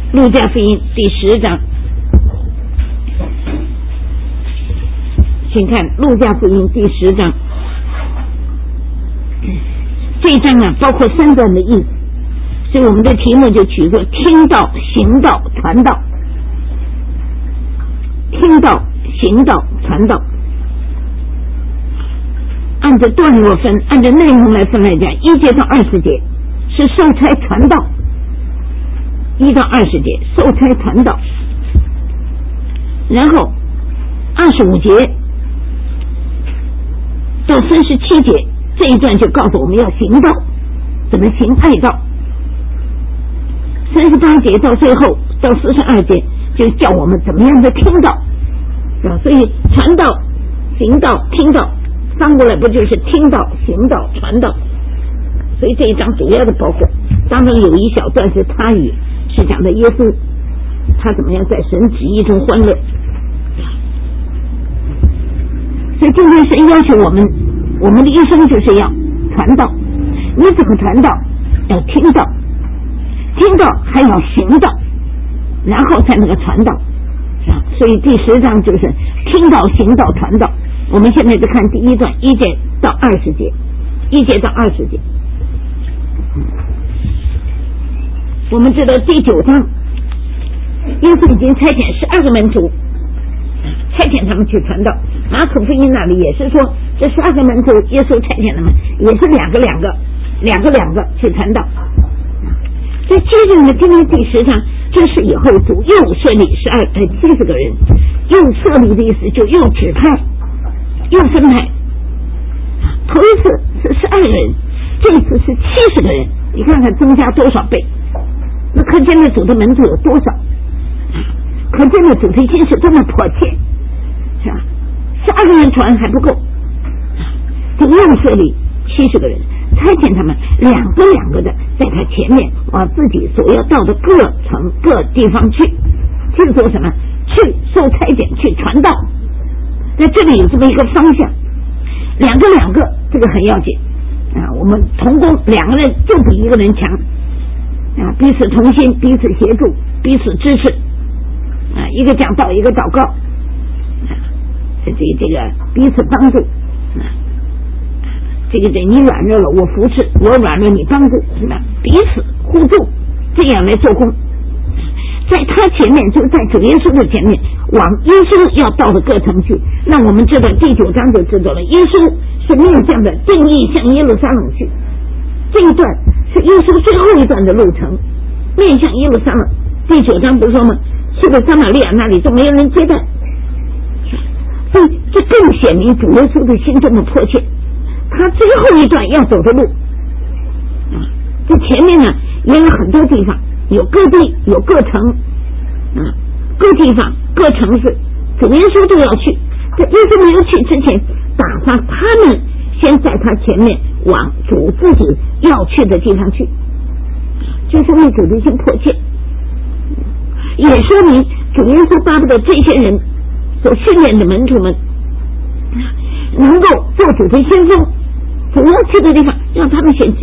路加福音第10章，请看路加福音第10章。这一章呢，包括3段的意思，所以我们的题目就取作听道、行道、传道。听道、行道、传道，按照段落分，按照内容来分来讲，1节到20节是受差传道，1到20节受差传道，然后25节到37节这一段就告诉我们要行道，怎么行爱道。38节到最后到42节就叫我们怎么样的听道，所以传道、行道、听道翻过来不就是听道、行道、传道？所以这一章主要的包括，当中有一小段是他语，是讲的耶稣他怎么样在神旨意中欢乐。所以今天神要求我们的一生就是要传道。你怎么传道？要听道，听道还要行道，然后才能够传道。所以第10章就是听道、行道、传道。我们现在就看第1段1节到20节，1节到20节。我们知道第9章耶稣已经差遣12个门徒，差遣他们去传道。马可福音那里也是说，这12个门徒耶稣差遣他们也是两个去传道。所以接着呢，今天第10章，这是以后主又设立70个人，又设立的意思就又指派又分派。头一次是12个人，这一次是70个人，你看看增加多少倍，那可见的主的门徒有多少，可见的主的心是多么迫切，是吧？12个人传还不够，主又设立70个人，差遣他们两个的在他前面往自己所要到的各城各地方去做什么？去受差遣，去传道。在这里有这么一个方向，两个这个很要紧啊！我们同工2个人就比1个人强啊，彼此同心，彼此协助，彼此支持啊，一个讲道，一个祷告啊，这个彼此帮助啊。这个你软弱了我扶持，我软弱你帮助，是吧？彼此互助，这样来做工。在他前面，就是在主耶稣的前面，往耶稣要到的各城去。那我们知道第9章就知道了，耶稣是面向的定义向耶路撒冷去。这一段是耶稣最后一段的路程，面向耶路撒冷。第9章不是说吗？去了撒玛利亚那里都没有人接待，所以这更显明主耶稣的心这么迫切。他最后一段要走的路啊，这前面呢也有很多地方，有各地，有各城啊，各地方各城市，主耶稣都要去。在耶稣没有去之前，打发他们先在他前面往主自己要去的地方去，就是为主的心迫切，也说明主耶稣巴不得这些人所训练的门徒们能够做主的先锋，主要去的地方让他们先去。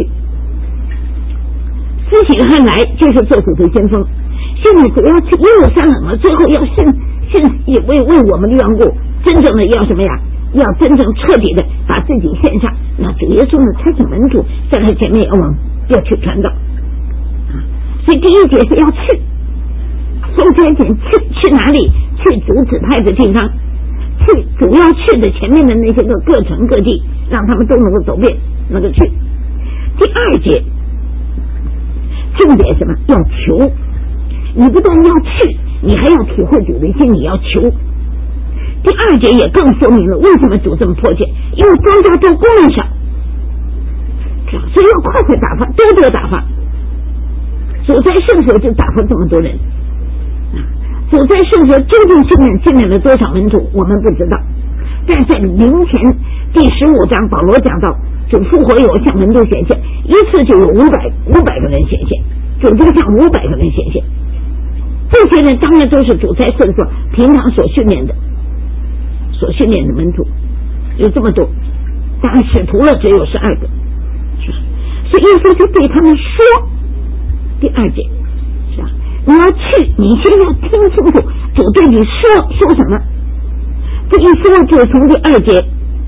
施洗约翰来就是做主的先锋，现在主要去耶路撒冷了，最后要也为我们的缘故，真正的要什么呀？要真正彻底的把自己献上。那主耶稣呢，差遣门徒在他前面要去传道，所以第1节是要去，受差遣去哪里？去主指派的地方，去主要去的前面的那些个各城各地，让他们都能够走遍，能够去。第2节重点什么？要求，你不但要去，你还要体会主的心，你要求。第2节也更说明了为什么主这么迫切，因为庄稼多，工人少，所以要快打发，多打发。主在圣所就打发这么多人，主在圣所究竟训练了多少门徒，我们不知道。但在临前第15章，保罗讲到主复活有向门徒显现，一次就有500个人显现，主就向500个人显现。这些人当然都是主在圣所平常所训练的门徒，有这么多，当然使徒了只有12个，是吧？所以耶稣就对他们说，第2节是吧？ 你要去，你先要听清楚主对你说什么。这一说就是从第2节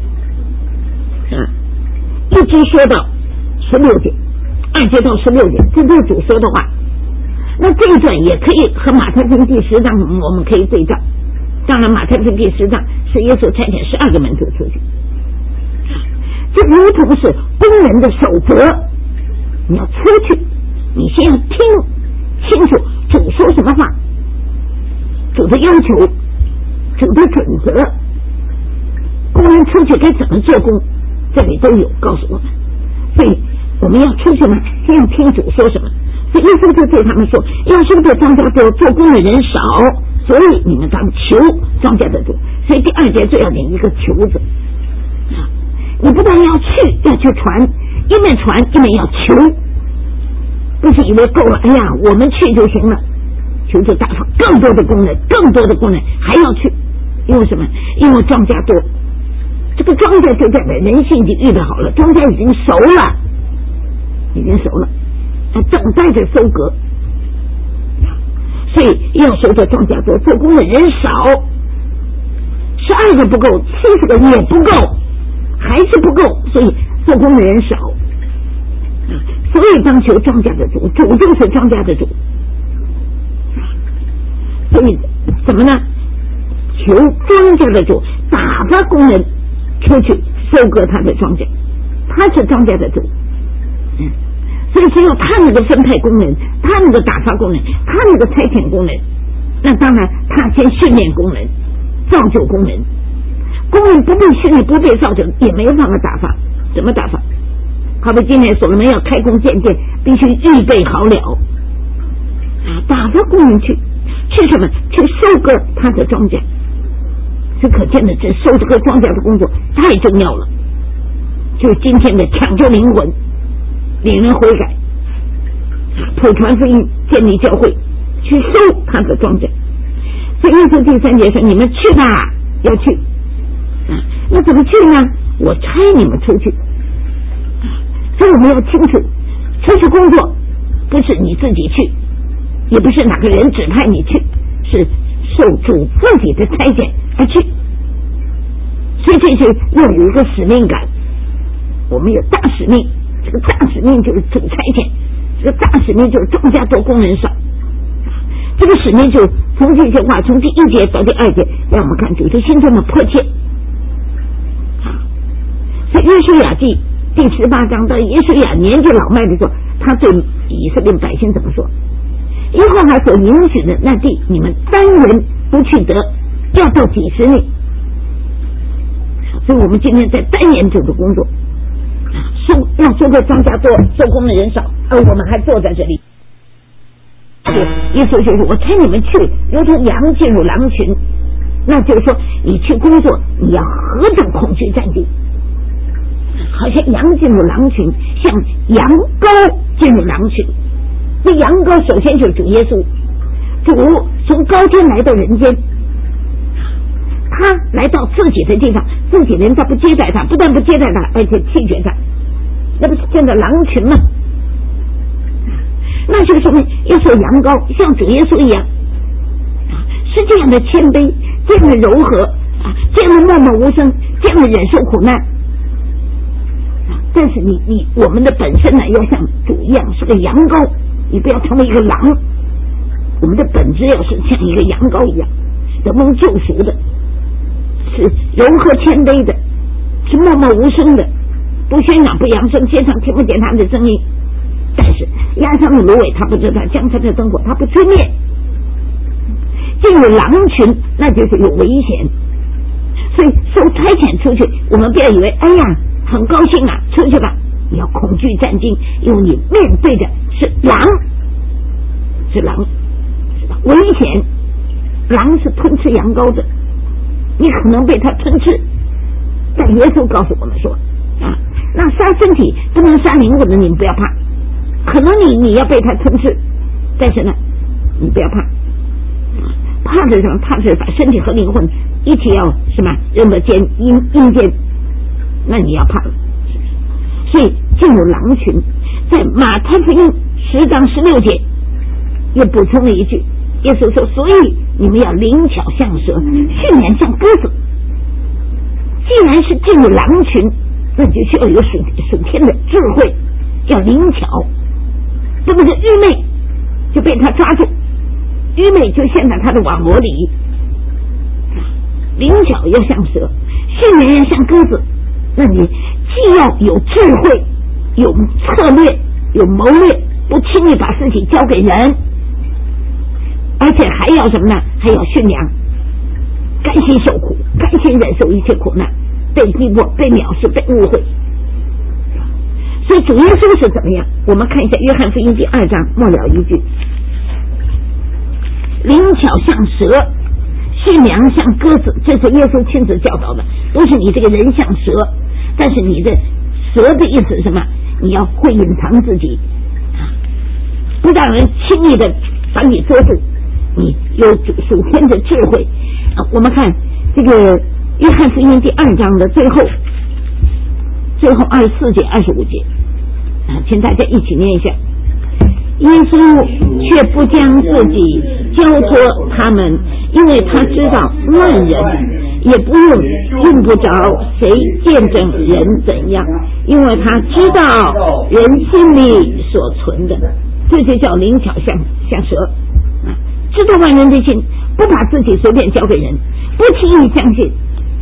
一直说到16节，2节到16节，这都是主说的话。那这一段也可以和马太福音第10章我们可以对照。当然马太福音第10章是耶稣差遣12个门徒出去，这如同是工人的守则。你要出去，你先要听清楚主说什么话，主的要求，主的准则，工人出去该怎么做工，这里都有告诉我们。所以我们要出去呢，先要听主说什么。所以耶稣就对他们说，要收的庄稼多，做工的人少，所以你们当求庄稼的主。所以第2节最要点一个求字，你不但要去，要去传，一面传一面要求，不是以为够了，哎呀我们去就行了，求主大发更多的工人，更多的工人还要去。因为什么？因为庄稼多，这个庄稼就代表人性已经预备好了，庄稼已经熟了，等待着收割。所以要收的庄稼多，做工的人少，12个不够，70个也不够，还是不够，所以做工的人少，所以当求庄稼的主，主就是庄稼的主。所以怎么呢？求庄稼的主打发工人出去收割他的庄稼，他是庄稼的主。所以只有他那个分配工人，他那个打发工人，他那个差遣工人，那当然他先训练工人，造就工人。工人不被训练，不被造就，也没有办法打发。怎么打发？好比今天所罗门要开工建殿，必须预备好了打发工人去什么？去收割他的庄稼。这可见的，这收这个庄稼的工作太重要了，就是今天的抢救灵魂，令人悔改，普传福音，建立教会，去收他的庄稼。所以耶稣第3节说：“你们去吧，要去。”那怎么去呢？我差你们出去。所以我们要清楚，出去工作不是你自己去，也不是哪个人指派你去，是受主自己的差遣而去。所以这是要有一个使命感，我们有大使命，这个大使命就是主差遣，这个大使命就是庄稼多工人少。这个使命就从这些话，从第1节到第2节，让我们看主的心中的迫切。所以约书亚记第18章到约书亚年纪老迈的时候，他对以色列百姓怎么说？耶和华所允许的那地，你们单人不去得，要到几十年。所以我们今天在单人组的工作，要收割庄稼多，收工的人少，而我们还坐在这里。耶稣就说：“我差你们去，如同羊进入狼群。”那就是说，你去工作，你要何等恐惧战兢，好像羊进入狼群，像羊羔进入狼群。这羊羔首先就是主耶稣，主从高天来到人间，他来到自己的地方，自己人他不接待他，不但不接待他，而且弃绝他，那不是见到狼群吗？那就是说明要做羊羔，像主耶稣一样，是这样的谦卑，这样的柔和，这样的默默无声，这样的忍受苦难。但是我们的本身呢，要像主一样是个羊羔，你不要成为一个狼。我们的本质要是像一个羊羔一样，是得蒙救赎的，是柔和谦卑的，是默默无声的，不喧嚷不扬声，街上听不见他们的声音。但是压上的芦苇他不知道，江山的灯火他不吹灭。进入狼群那就是有危险，所以受差遣出去，我们不要以为哎呀很高兴啊，出去吧，你要恐惧战兢，因为你面对的是狼，危险。狼是吞吃羊羔的，你可能被它吞吃，但耶稣告诉我们说那杀身体不能杀灵魂的，你们不要怕，可能你要被它吞吃，但是呢你不要怕。怕的什么？怕是把身体和灵魂一起要什么扔到阴间，那你要怕了。所以进入狼群，在马太福音10章16节又补充了一句，耶稣说，所以你们要灵巧像蛇，训练像鸽子。既然是进入狼群，那就需要有属天的智慧，要灵巧，这不是愚昧就被他抓住，愚昧就陷在他的网罗里。灵巧要像蛇，训练要像鸽子，那你既要有智慧，有策略，有谋略，不轻易把自己交给人，而且还要什么呢？还要驯良，甘心受苦，甘心忍受一切苦难，被逼迫，被藐视，被误会。所以主耶稣是怎么样？我们看一下约翰福音第2章末了一句，灵巧像蛇，驯良像鸽子，这是耶稣亲自教导的。不是你这个人像蛇，但是你的蛇的意思是什么？你要会隐藏自己，不让人轻易的把你捉住，你有属天的智慧。我们看这个约翰福音第2章的最后24节25节，请大家一起念一下。耶稣却不将自己交托他们，因为他知道万人，也用不着谁见证人怎样，因为他知道人心里所存的。这就叫灵巧像蛇，知道万人的心，不把自己随便交给人，不轻易相信。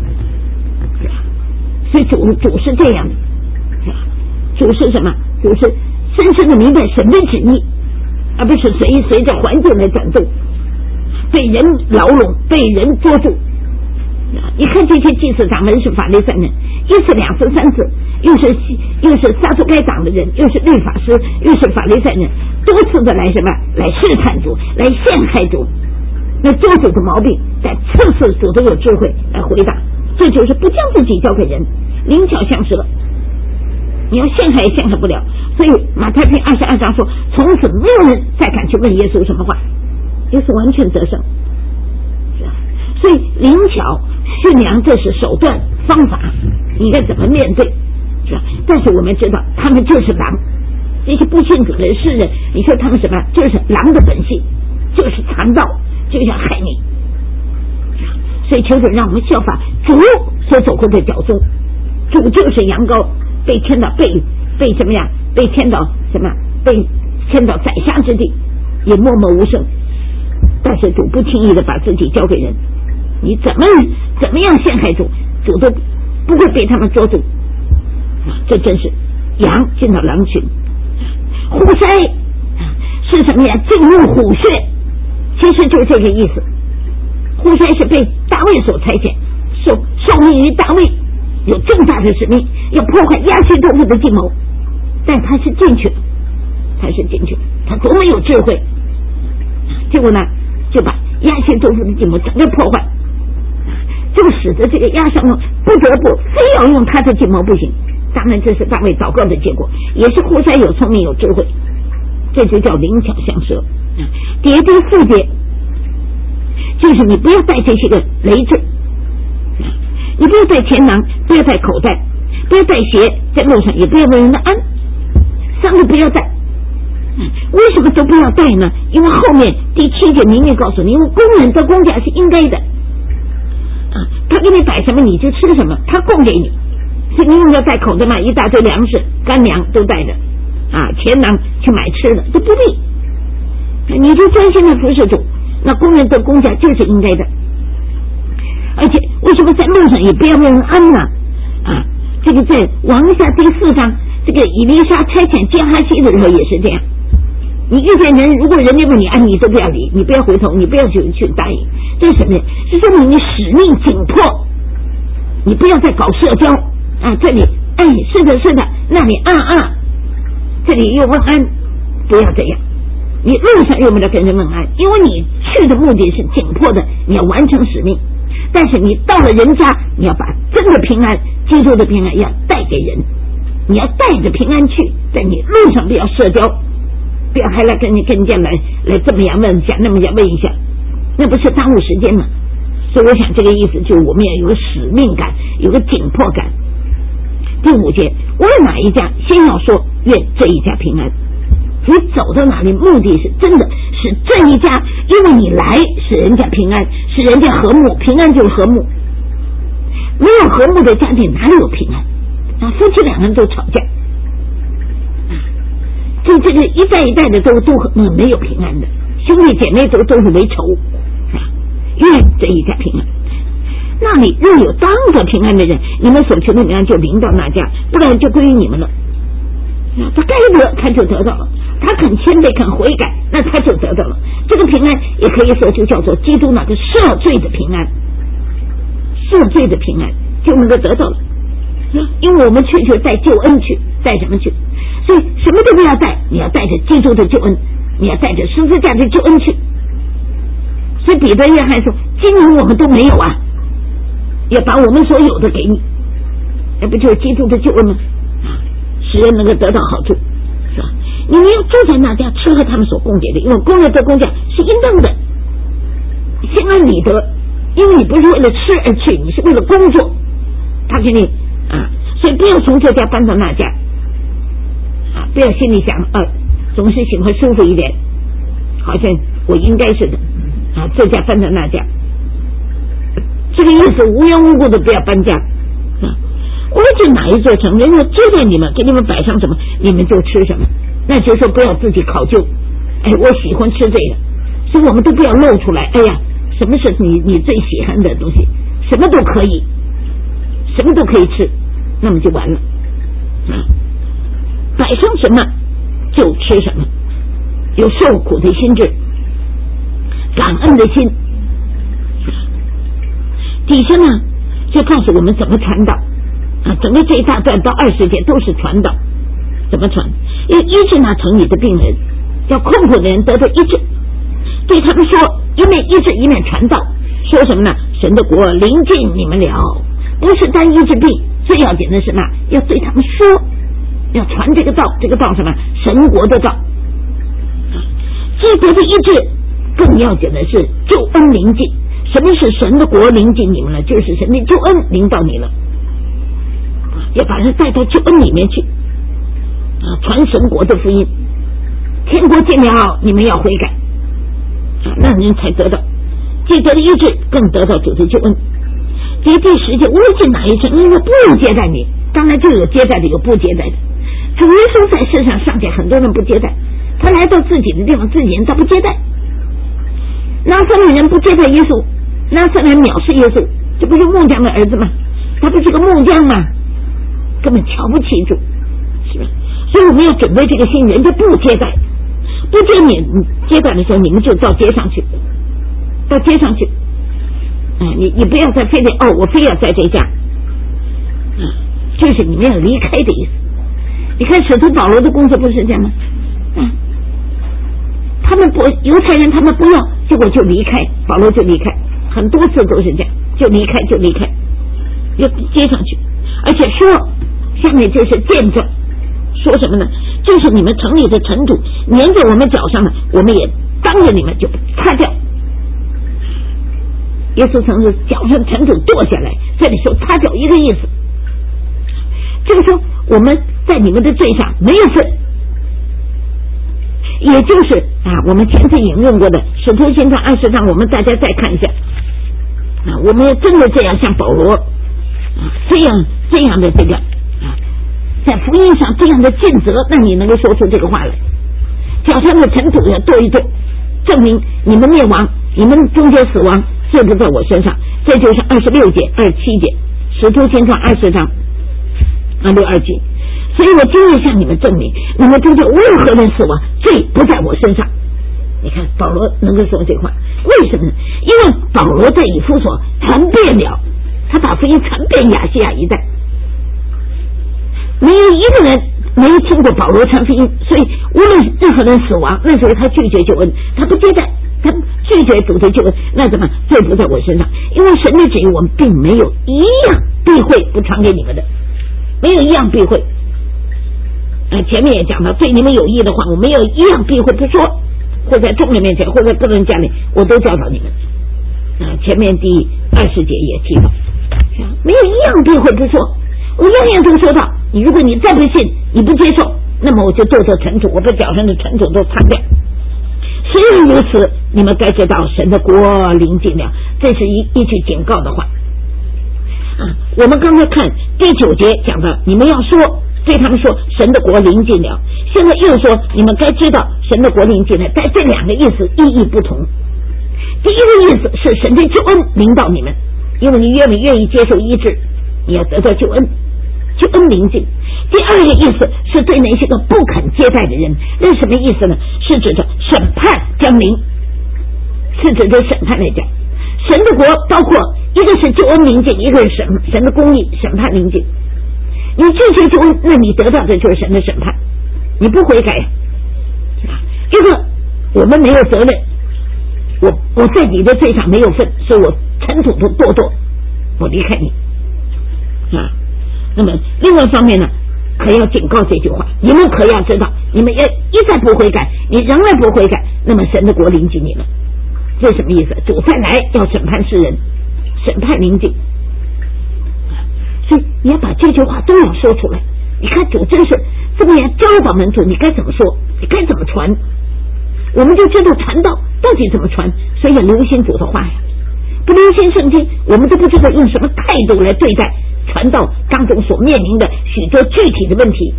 所以主是这样的，主是什么？主是深深的明白神的旨意，而不是随着环境的转动，被人牢笼，被人捉住。你看这些祭司长、文士、法利赛人，一次、两次、三次，又是撒都该党的人，又是律法师，又是法利赛人，多次的来什么？来试探主，来陷害主，来捉主的毛病，但次次主都有智慧来回答。这就是不将自己交给人，灵巧像蛇。你要陷害也陷害不了。所以马太福音22章说，从此没有人再敢去问耶稣什么话，耶稣完全得胜。所以灵巧驯良这是手段方法，你应该怎么面对，是吧？但是我们知道他们就是狼，这些不信主的世人，你说他们什么？就是狼的本性，就是残暴，就想害你。所以求主让我们效法主所走过的脚踪，主就是羊羔，被牵到被什么呀？被牵到什么？被牵到宰杀之地，也默默无声。但是主不轻易的把自己交给人，你怎么样陷害主都不会被他们捉住。这真是羊进到狼群。虎筛是什么呀？进入虎穴，其实就是这个意思。虎筛是被大卫所差遣，受命于大卫，有重大的使命，要破坏亚西多夫的计谋。但他是进去了，他多么有智慧，结果呢就把亚西多夫的计谋整个破坏，这个使得这个亚沙龙不得不非要用他的计谋不行。当然这是大卫祷告的结果，也是户筛有聪明有智慧，这就叫灵巧像蛇。第4节就是你不要带这些个累赘，你不要带钱囊，不要带口袋，不要带鞋，在路上也不要问人的安，三个不要带。为什么都不要带呢？因为后面第7节明明告诉你，因为工人的工价是应该的，他给你摆什么你就吃什么，他供给你，所以你用要带口袋嘛，一大堆粮食干粮都带着，钱囊去买吃的都不必，你就专心的服侍主，那工人的工价就是应该的。而且为什么在路上也不要问人安呢？这个在王下第4章，这个以利沙差遣迦哈西的时候也是这样。你遇见人，如果人家问你安，你都不要理，你不要回头，你不要去答应，这是什么呀？是说明你使命紧迫，你不要再搞社交这里是的，那里这里又问安，不要这样。你路上用不了跟人问安，因为你去的目的是紧迫的，你要完成使命。但是你到了人家，你要把真的平安，基督的平安要带给人，你要带着平安去，在你路上不要社交，不要还来跟人家来这么样问一下，那么样问一下，那不是耽误时间吗？所以我想这个意思就是我们要有个使命感，有个紧迫感。第5节，无论哪一家，先要说愿这一家平安。 你走到哪里目的是真的是这一家，因为你来使人家平安，使人家和睦，平安就是和睦。没有和睦的家庭哪里有平安啊？夫妻两个人都吵架，就这个一代一代的都没有平安的，兄弟姐妹都是为仇啊，愿这一家平安。那里若有当得平安的人，你们所求的平安就临到那家，不然就归于你们了。他该得他就得到了，他肯谦卑肯悔改，那他就得到了这个平安。也可以说就叫做基督那个赦罪的平安，赦罪的平安就能够得到了。因为我们去带救恩去，带什么去？所以什么都不要带，你要带着基督的救恩，你要带着十字架的救恩去。所以彼得约翰说，今日我们都没有啊，要把我们所有的给你，那不就是基督的救恩吗？使人能够得到好处，是吧？你们要住在那家，吃喝他们所供给的，因为工人得工价是应当的，心安理得，因为你不是为了吃而去，你是为了工作，他给你啊，所以不要从这家搬到那家啊，不要心里想总是喜欢舒服一点，好像我应该是的啊，这家搬到那家，这个意思无缘无故的不要搬家啊。无论是哪一座城，人家接待你们，给你们摆上什么，你们就吃什么。那就是说不要自己考究，我喜欢吃这个，所以我们都不要露出来。什么是你最喜欢的东西，什么都可以，什么都可以吃，那么就完了。摆上什么就吃什么，有受苦的心智，感恩的心。底下呢就告诉我们怎么传道。整个这一大段到20节都是传道，怎么传？要医治那城里的病人，叫困苦的人得到医治，对他们说，一面医治一面传道，说什么呢？神的国临近你们了，不是单医治病，最要紧的是什么？要对他们说，要传这个道，这个道什么？神国的道。基督的医治更要紧的是救恩临近。什么是神的国临近你们了？就是神的救恩临到你了，要把人带到救恩里面去传神国的福音。天国近了，你们要悔改那人才得到，既得了医治，更得到主的救恩。第10节，无论进哪一城，因为不接待你，当然就有接待的，有不接待的。主耶稣在世上上见很多人不接待，他来到自己的地方，自己人他不接待。拿撒勒人不接待耶稣，拿撒勒人藐视耶稣，这不是木匠的儿子吗？他不是个木匠吗？根本瞧不起主，是吧？所以我们要准备这个心，人家不接待，不接你接待的时候，你们就到街上去，到街上去。你不要再非得我非要在这家，就是你们要离开的意思。你看使徒保罗的工作不是这样吗？他们不犹太人，他们不要，结果就离开，保罗就离开，很多次都是这样，就离开，就接上去，而且说下面就是见证，说什么呢？就是你们城里的尘土粘在我们脚上呢，我们也当着你们就擦掉。耶稣曾是脚上尘土剁下来，这里说擦掉一个意思，就是说我们在你们的罪上没有份，也就是我们前次引用过的使徒行传20章，我们大家再看一下我们真的这样像保罗这样的这个在福音上这样的尽责，那你能够说出这个话来。脚上的尘土要剁一剁，证明你们灭亡，你们中间死亡，罪不在我身上。这就是26节27节使徒行传20章62节。所以我今日向你们证明，你们中间无任何人死亡，罪不在我身上。你看保罗能够说这话，为什么呢？因为保罗在以弗所传遍了，他把福音传遍亚细亚一带，没有一个人没有听过保罗传福音，所以无论任何人死亡，那时候他拒绝救恩，他不接待，他拒绝主的救恩，那怎么罪不在我身上？因为神的旨意我们并没有一样避讳不传给你们的，没有一样避讳。前面也讲到，对你们有益的话，我没有一样避讳不说，或在众人面前，或在个人家里，我都教导你们。前面第20节也提到，没有一样避讳不说，我样样都说到。如果你再不信，你不接受， 那么我就堕作尘土，我把脚上的尘土都擦掉。虽然如此，你们该知道神的国临近了。这是一句警告的话我们刚才看第9节讲的，你们要说，对他们说神的国临近了。现在又说你们该知道神的国临近了，但这两个意思意义不同。第一个意思是神的救恩临到你们，因为你愿意接受医治，你要得到救恩，救恩临近。第二个意思是对那些个不肯接待的人，那什么意思呢？是指着审判将临，是指着审判来讲。神的国包括一个是救恩临近，一个是神的公义审判临近。你拒绝救恩，那你得到的就是神的审判，你不悔改这个我们没有责任，我在你的罪上没有份，所以我尘土都堕，我离开你那么另外一方面呢，可要警告这句话，你们可要知道，你们要一再不悔改，你仍然不悔改，那么神的国临近你们。这什么意思？主再来要审判世人，审判临近。所以你要把这句话都要说出来。你看主真是这么样教导门徒，你该怎么说，你该怎么传，我们就知道传道到底怎么传。所以要留心主的话呀，不留心圣经，我们都不知道用什么态度来对待传道当中所面临的许多具体的问题，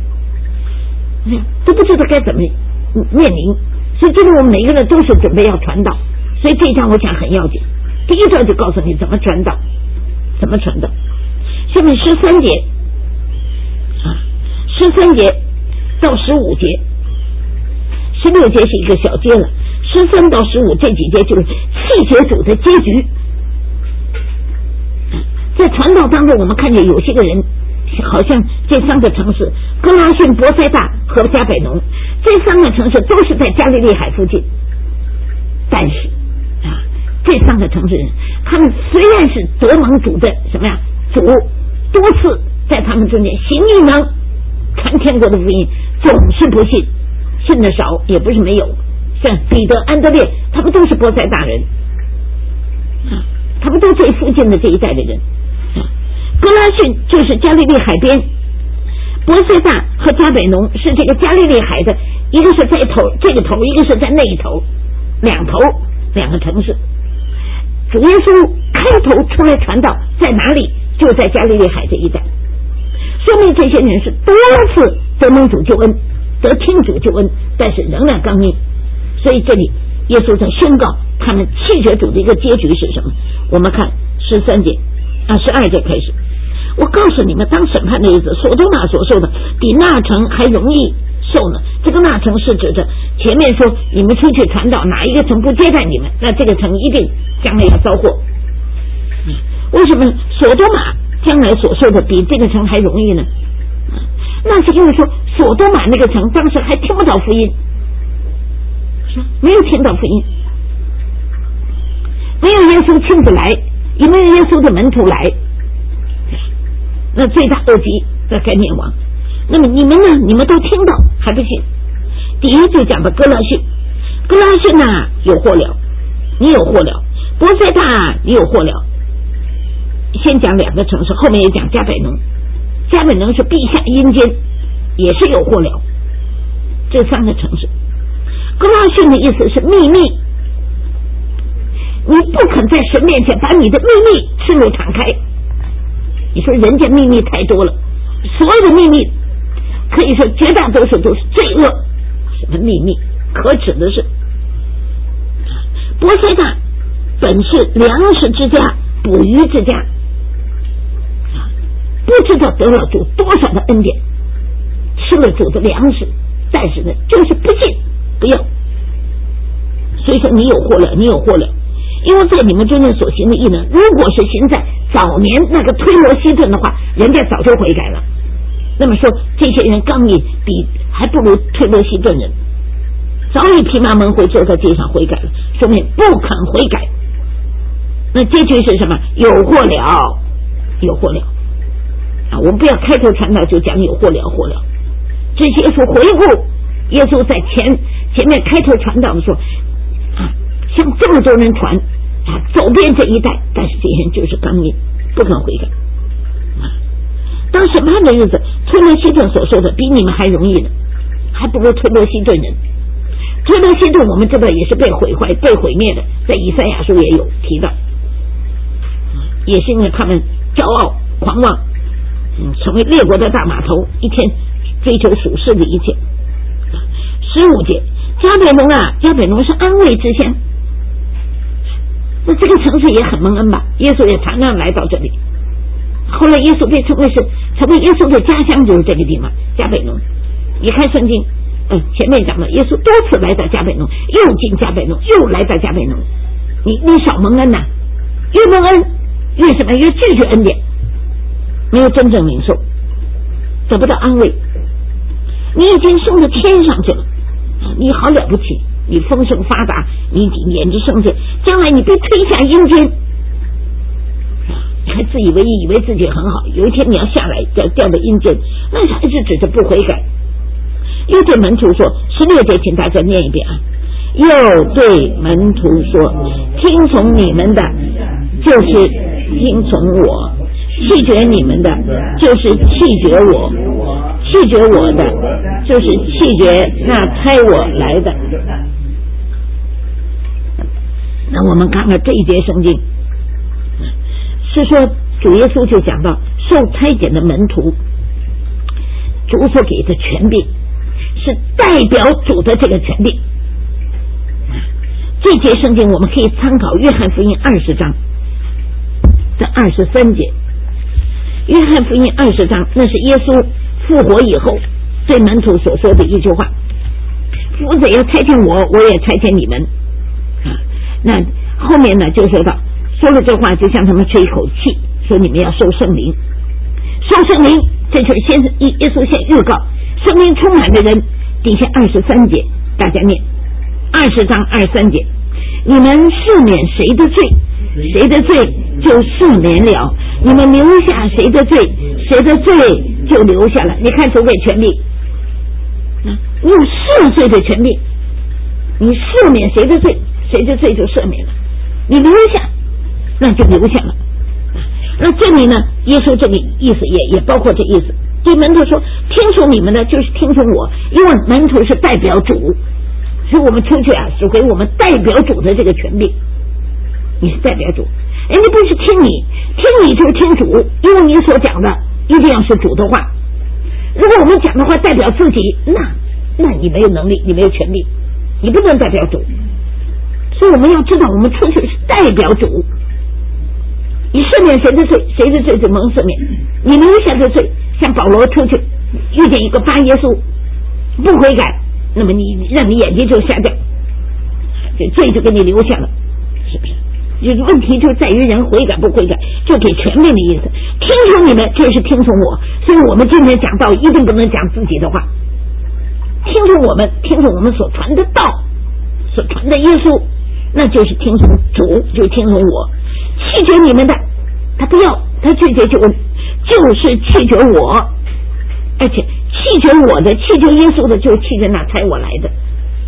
都不知道该怎么面临。所以这里我们每个人都是准备要传道，所以这一章我想很要紧。第一章就告诉你怎么传道，怎么传道。下面13节13节到15节，16节是一个小节了，13到15这几节就是7节主的结局。在传道当中，我们看见有些个人，好像这3个城市哥拉汛、伯赛大和迦百农，这3个城市都是在加利利海附近，但是这3个城市人，他们虽然是得蒙主的什么呀，主多次在他们中间行异能传天国的福音，总是不信，信的少也不是没有。像彼得、安德烈，他们都是伯赛大人他们都最附近的这一代的人。哥拉汛就是加利利海边，伯赛大和迦百农是这个加利利海的，一个是在这个头，一个是在那一头，两个城市。主耶稣开头出来传道在哪里？就在加利利海这一带，说明这些人是多次得蒙主救恩，得听主救恩，但是仍然刚硬。所以这里耶稣在宣告他们弃绝主的一个结局是什么？我们看12节开始，我告诉你们，当审判的日子，所多玛所受的比那城还容易受呢。这个那城是指着前面说你们出去传道，哪一个城不接待你们，那这个城一定将来要遭祸。为什么所多玛将来所受的比这个城还容易呢？那是因为说所多玛那个城当时还听不到福音，没有听到福音，没有耶稣亲自来，也没有耶稣的门徒来，那罪大恶极，这该灭亡。那么你们呢？你们都听到还不信。第一就讲的哥拉汛啊，有祸了，你有祸了；伯赛大你有祸了。先讲2个城市，后面也讲迦百农。迦百农是地下阴间，也是有祸了。这3个城市，哥拉汛的意思是秘密，你不肯在神面前把你的秘密赤露敞开。你说人家秘密太多了，所有的秘密可以说绝大多数都是罪恶。什么秘密？可耻的是，伯赛大本是粮食之家，捕鱼之家，不知道得了主多少的恩典，吃了主的粮食，但是呢就是不信，不要。所以说你有祸了，你有祸了。因为在你们中间所行的义呢，如果是行在早年那个推罗西顿的话，人家早就悔改了。那么说这些人刚硬，比还不如推罗西顿人，早已披麻蒙灰坐在地上悔改了，说明不肯悔改。那这句是什么？有祸了，有祸了我们不要开头传道就讲有祸了，祸了。这是耶稣回顾耶稣在前面开头传道的时候向这么多人传走遍这一代，但是这些人就是刚硬，不肯悔改到当审判的日子，推罗西顿所说的比你们还容易呢，还不如推罗西顿人。推罗西顿我们知道也是被毁坏、被毁灭的，在以赛亚书也有提到，也是因为他们骄傲狂妄，成为列国的大码头，一天追求属世的一切。15节，加百农啊，加百农是安慰之乡，那这个城市也很蒙恩吧？耶稣也常常来到这里，后来耶稣被称为耶稣的家乡，就是这个地方加百农。你看圣经，前面讲了，耶稣多次来到加百农，又进加百农，又来到加百农。你少蒙恩呐，越蒙恩越什么？越拒绝恩典，没有真正领受，得不到安慰。你已经升到天上去了，你好了不起，你丰盛发达，你简直圣洁，将来你被推下阴间，还自以为意，以为自己很好，有一天你要下来掉到阴间，那还是指着不悔改。又对门徒说，16节请大家念一遍啊。又对门徒说，听从你们的就是听从我，弃绝你们的就是弃绝我，弃绝我的就是弃绝那差我来的。那我们看看这一节圣经，是说主耶稣就讲到受差遣的门徒，主所给的权柄是代表主的这个权柄。这节圣经我们可以参考约翰福音20章的23节。约翰福音20章，那是耶稣复活以后对门徒所说的一句话，父子要差遣我，我也差遣你们那后面呢就说到，说了这话就向他们吹一口气，说你们要受圣灵。受圣灵，这就是耶稣先预告圣灵充满的人。底下23节大家念，20章23节，你们赦免谁的罪，谁的罪就赦免了，你们留下谁的罪，谁的罪就留下了。你看主给权柄，你有赦罪的权柄，你赦免谁的罪，谁的罪就赦免了，你留下那就留下了。那这里呢，耶稣这个意思也包括这意思，对门徒说，听从你们的就是听从我，因为门徒是代表主，所以我们出去啊，是给我们代表主的这个权利。你是代表主，人家不是听你就是听主，因为你所讲的一定要是主的话。如果我们讲的话代表自己，那你没有能力，你没有权利，你不能代表主。所以我们要知道，我们出去是代表主。你赦免谁的罪，谁的罪就蒙赦免。你留下的罪，像保罗出去遇见一个巴耶稣不悔改，那么你让你眼睛就瞎掉，这罪就给你留下了，是不是？就是问题就在于人悔改不悔改，就给权柄的意思。听从你们就是听从我，所以我们今天讲道一定不能讲自己的话，听从我们所传的道，所传的耶稣，那就是听从主，就听从我。弃绝你们的，他不要，他拒绝就是弃绝我，而且弃绝我的，弃绝耶稣的，就是弃绝那差我来的。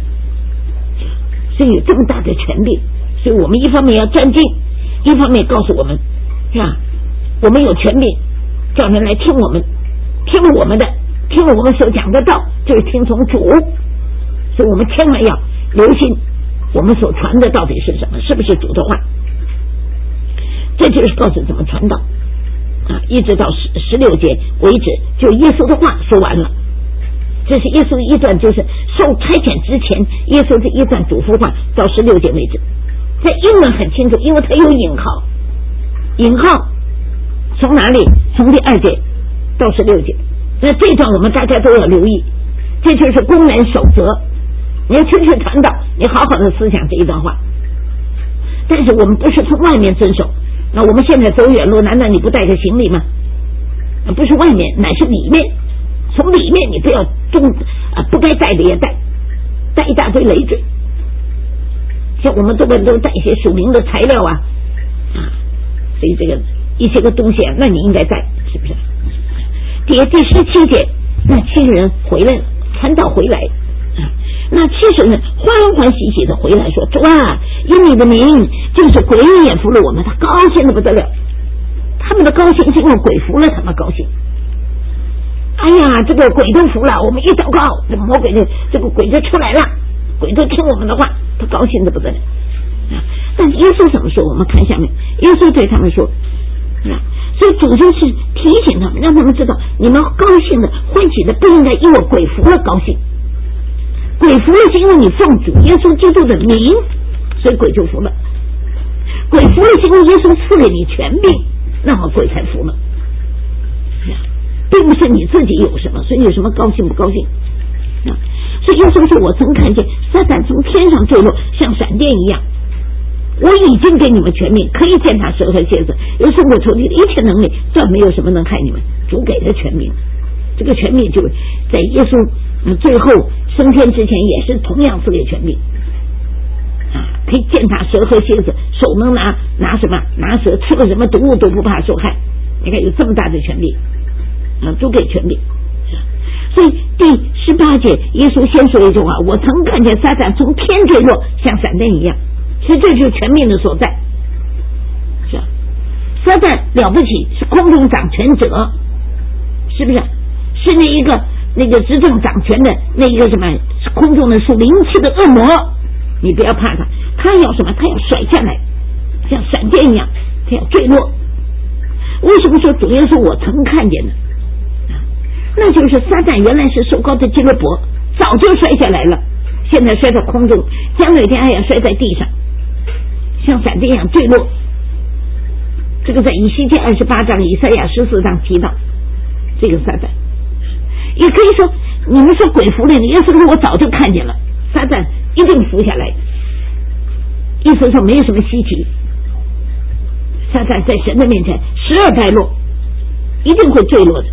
所以有这么大的权利，所以我们一方面要站定，一方面告诉我们，是吧？我们有权利叫人来听我们，听了我们的，听了我们所讲的道，就是听从主。所以我们千万要留心我们所传的到底是什么，是不是主的话。这就是告诉怎么传道啊，一直到16节为止，就耶稣的话说完了。这是耶稣的一段，就是受差遣之前耶稣的一段嘱咐话，到16节为止。在英文很清楚，因为它有引号，引号从哪里？从第2节到16节。那这段我们大家都要留意，这就是工人守则。你要出去传道，你好好的思想这一段话。但是我们不是从外面遵守。那我们现在走远路，难道你不带着行李吗？不是外面，乃是里面。从里面你不要不该带的也带一大堆累赘。像我们都带一些属灵的材料啊，所以这个一些个东西啊，那你应该带，是不是？第17节，那70人回来了，传道回来。那70人欢欢喜喜的回来说，主啊，因你的名就是鬼也服了我们，他高兴的不得了。他们的高兴是因为鬼服了他们高兴， 哎呀，这个鬼都服了，我们一祷告，这魔鬼的这个鬼就出来了，鬼都听我们的话，他高兴的不得了。但耶稣怎么说？我们看下面，耶稣对他们说，所以主就是提醒他们，让他们知道，你们高兴的、欢喜的，不应该因为鬼服了高兴。鬼服了是因为你奉主耶稣基督的名，所以鬼就服了。鬼服了是因为耶稣赐给你权柄，那么鬼才服了。并不是你自己有什么，所以有什么高兴不高兴。所以耶稣说，我曾看见撒旦从天上坠落，像闪电一样。我已经给你们权柄，可以践踏蛇和蝎子，有胜过仇敌的一切能力，断没有什么能害你们。主给的权柄，这个权柄就在耶稣最后升天之前，也是同样赐给权柄可以践踏蛇和蝎子，手能拿什么？拿蛇，吃了什么毒物都不怕受害。你看有这么大的权柄主给权柄。所以第18节，耶稣先说一句话：我曾看见撒旦从天坠落，像闪电一样。其实这就是权柄的所在。是啊，撒旦了不起，是空中掌权者，是不是？是那个执政掌权的那一个什么？是空中的属灵气的恶魔。你不要怕他，他要什么？他要甩下来，像闪电一样，他要坠落。为什么说主耶稣我曾看见呢？那就是撒旦原来是瘦高的基路伯，早就摔下来了，现在摔到空中，将有一天还要摔在地上，像闪电一样坠落。这个在以西结28章、以赛亚14章提到这个撒旦。也可以说，你们说鬼服了，耶稣说我早就看见了，撒旦一定服下来，意思说没有什么稀奇。撒旦在神的面前时而败落，一定会坠落的，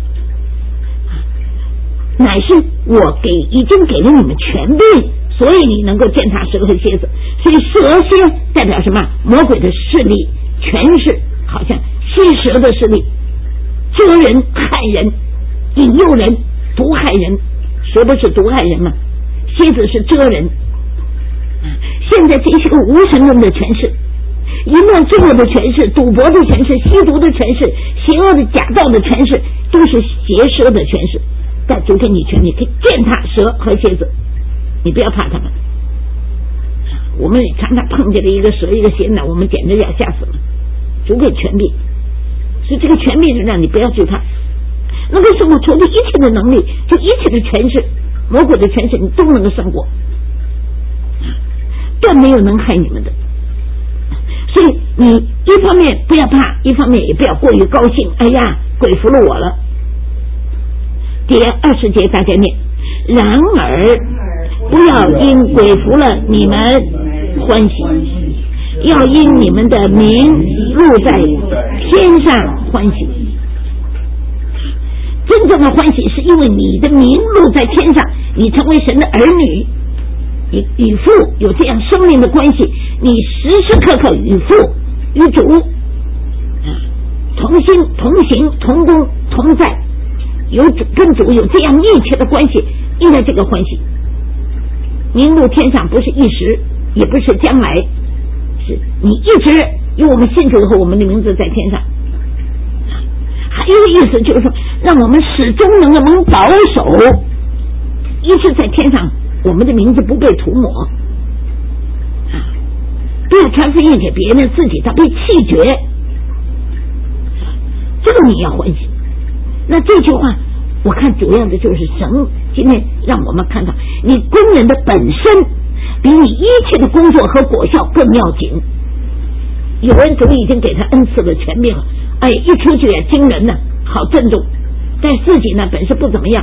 乃是我已经给了你们权柄，所以你能够践踏蛇和蝎子。所以蛇蝎代表什么？魔鬼的势力、权势，好像吸蛇的势力，遮人、害人、引诱人、毒害人。蛇不是毒害人吗？蝎子是遮人。现在这些个无神论的权势，淫乱罪恶的权势，赌博的权势，吸毒的权势，邪恶的假道的权势，都是邪蛇的权势。但主给你权利，可以践踏蛇和蝎子，你不要怕他们。我们常常碰见了一个蛇一个蝎呢，我们简直要吓死了。主给权利，所以这个权利是让你不要惧怕，能够胜过仇敌一切的能力，就一切的权势，魔鬼的权势你都能够胜过，断没有能害你们的。所以你一方面不要怕，一方面也不要过于高兴，哎呀鬼服了我了。第20节大家念，然而不要因鬼服了你们欢喜，要因你们的名录在天上欢喜。真正的欢喜是因为你的名录在天上，你成为神的儿女，你与父有这样生命的关系，你时时刻刻与父与主同心同行同工同在，跟主有这样密切的关系，应该这个欢喜。名录天上不是一时，也不是将来，是你一直因为我们信主以后，我们的名字在天上。还有意思就是说，让我们始终能保守，一直在天上，我们的名字不被涂抹不要传福音给别人，自己他被弃绝，这个你要欢喜。那这句话我看主要的就是神今天让我们看到，你工人的本身比你一切的工作和果效更要紧。有人主已经给他恩赐了权柄了，哎，一出去也惊人呢，好震动，但自己呢本身不怎么样，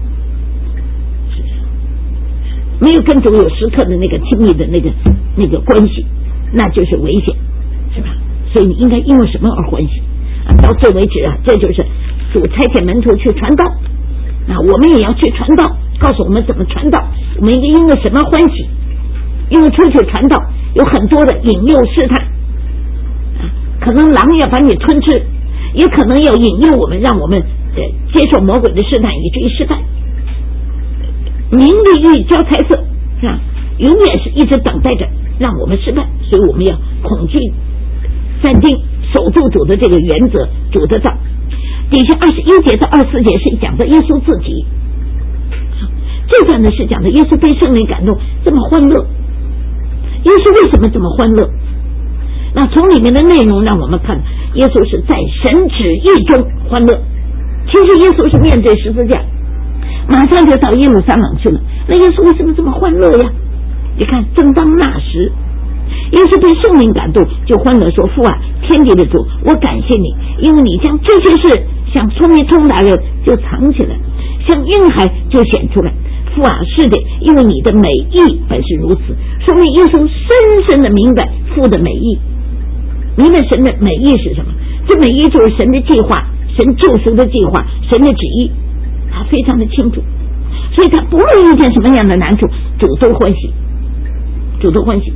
没有跟主有时刻的那个亲密的那个关系，那就是危险，是吧？所以你应该因为什么而欢喜到这为止这就是主差遣门徒去传道我们也要去传道，告诉我们怎么传道，我们应该因为什么欢喜？因为出去传道有很多的引诱试探可能狼要把你吞吃，也可能要引诱我们，让我们接受魔鬼的试探，以至于失败。名利欲交财色，是吧？永远是一直等待着让我们失败，所以我们要恐惧、暂定、守住主的这个原则，主的道。 底下21节到24节是讲的耶稣自己，这段呢是讲的耶稣被圣灵感动这么欢乐。耶稣为什么这么欢乐？那从里面的内容让我们看，耶稣是在神旨意中欢乐。其实耶稣是面对十字架，马上就到耶路撒冷去了。那耶稣为什么这么欢乐呀？你看，正当那时，耶稣被圣灵感动，就欢乐说：“父啊，天地的主，我感谢你，因为你将这些事向聪明通达人就藏起来，向婴孩就显出来。父啊，是的，因为你的美意本是如此。”说明耶稣深深的明白父的美意，明白神的美意是什么？这美意就是神的计划，神救赎的计划，神的旨意，他非常的清楚。所以他不论遇见什么样的难处，主都欢喜，主都欢喜。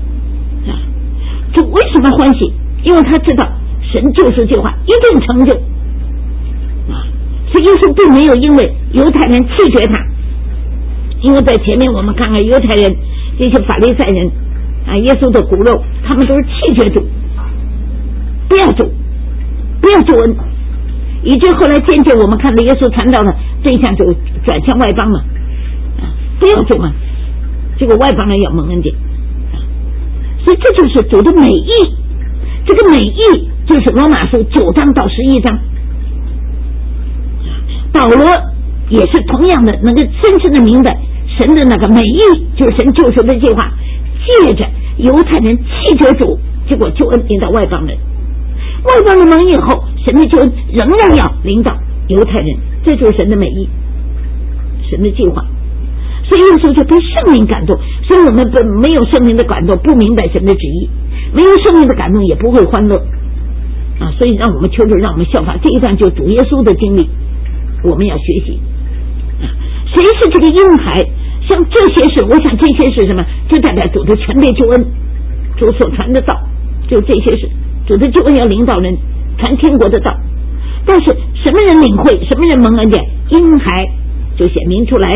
主为什么欢喜？因为他知道神救赎计划一定成就。所以耶稣并没有因为犹太人弃绝他，因为在前面我们看看犹太人这些法利赛人耶稣的骨肉，他们都是弃绝主，不要主，不要救恩，以致后来渐渐我们看到耶稣传道的对象就转向外邦了，不要主嘛，结果外邦人要蒙恩典。所以这就是主的美意，这个美意就是罗马书9章到11章。保罗也是同样的能够深深的明白神的那个美意，就是神救赎的计划，借着犹太人弃绝主，结果救恩临到外邦人，外邦人蒙以后，神的救恩仍然要临到犹太人，这就是神的美意，神的计划。所以耶稣就被圣灵感动，所以我们没有圣灵的感动，不明白神的旨意，没有圣灵的感动也不会欢乐所以让我们求主让我们效法这一段，就主耶稣的经历，我们要学习谁是这个婴孩。像这些事，我想这些是什么？就代表主的全备救恩，主所传的道，就这些事，主的救恩要领导人传天国的道。但是什么人领会，什么人蒙恩典，婴孩就显明出来。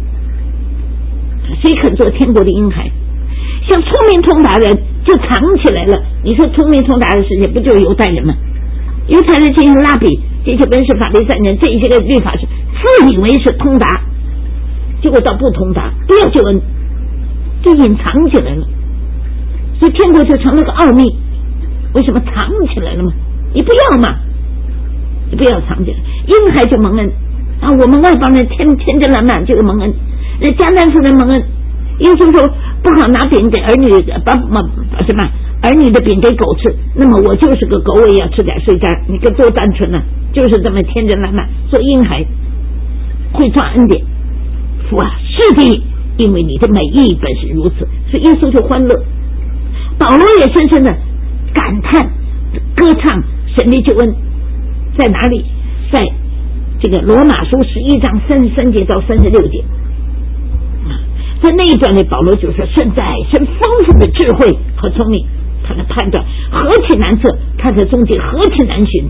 谁肯做天国的婴孩？像聪明通达人就藏起来了。你说聪明通达的世界不就是犹太人吗？犹太人这些拉比，这些文士法利赛人，这些个律法是自以为是通达，结果到不通达，不要救恩，就隐藏起来了。所以天国就成了个奥秘。为什么藏起来了嘛？你不要嘛，你不要藏起来，婴孩就蒙恩我们外邦人天真烂漫就有蒙恩。那迦南妇人蒙恩，耶稣说不好拿饼给儿女，把什么儿女的饼给狗吃，那么我就是个狗，我也要吃点碎渣。你个多单纯就是这么天真烂漫。所以婴孩会抓恩典，父啊，是的，因为你的美意本是如此。所以耶稣就欢乐，保罗也深深的感叹歌唱神的救恩在哪里？在这个罗马书11章33节到36节。在那一段里，保罗就说：“神在神丰富的智慧和聪明，他的判断何其难测，他的踪迹何其难寻。”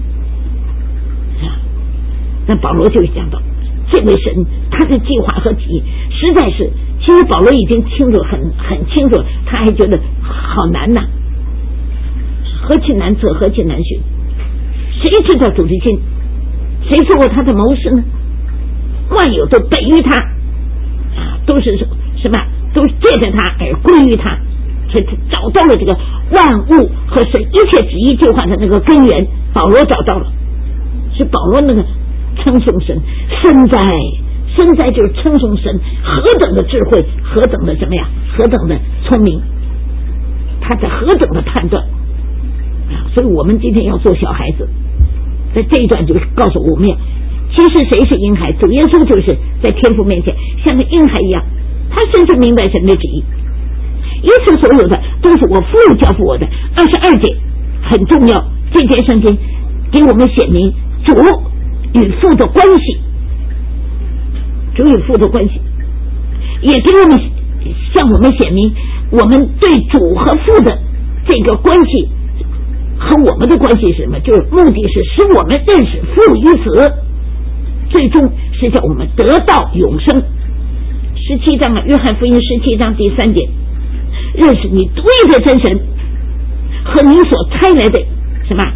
那保罗就讲到，这位神他的计划和旨意实在是，其实保罗已经清楚很清楚，他还觉得好难呐，何其难测，何其难寻。谁知道主的心？谁做过他的谋士呢？万有都本于他都是什么？都是借着他而归于他，所以他找到了这个万物和神一切旨意计划的那个根源。保罗找到了，是保罗那个称颂神，身在就是称颂神何等的智慧，何等的什么呀？何等的聪明，他在何等的判断所以我们今天要做小孩子，在这一段就是告诉我们呀，其实谁是婴孩？主耶稣就是在天父面前像个婴孩一样，他深深明白神的旨意，一切所有的都是我父交付我的。22节很重要，这节圣经给我们显明主与父的关系，主与父的关系，也给我们向我们显明我们对主和父的这个关系和我们的关系是什么？就是目的是使我们认识父与子，最终是叫我们得到永生。17章约翰福音17章第3节，认识你独一的真神和你所差来的什么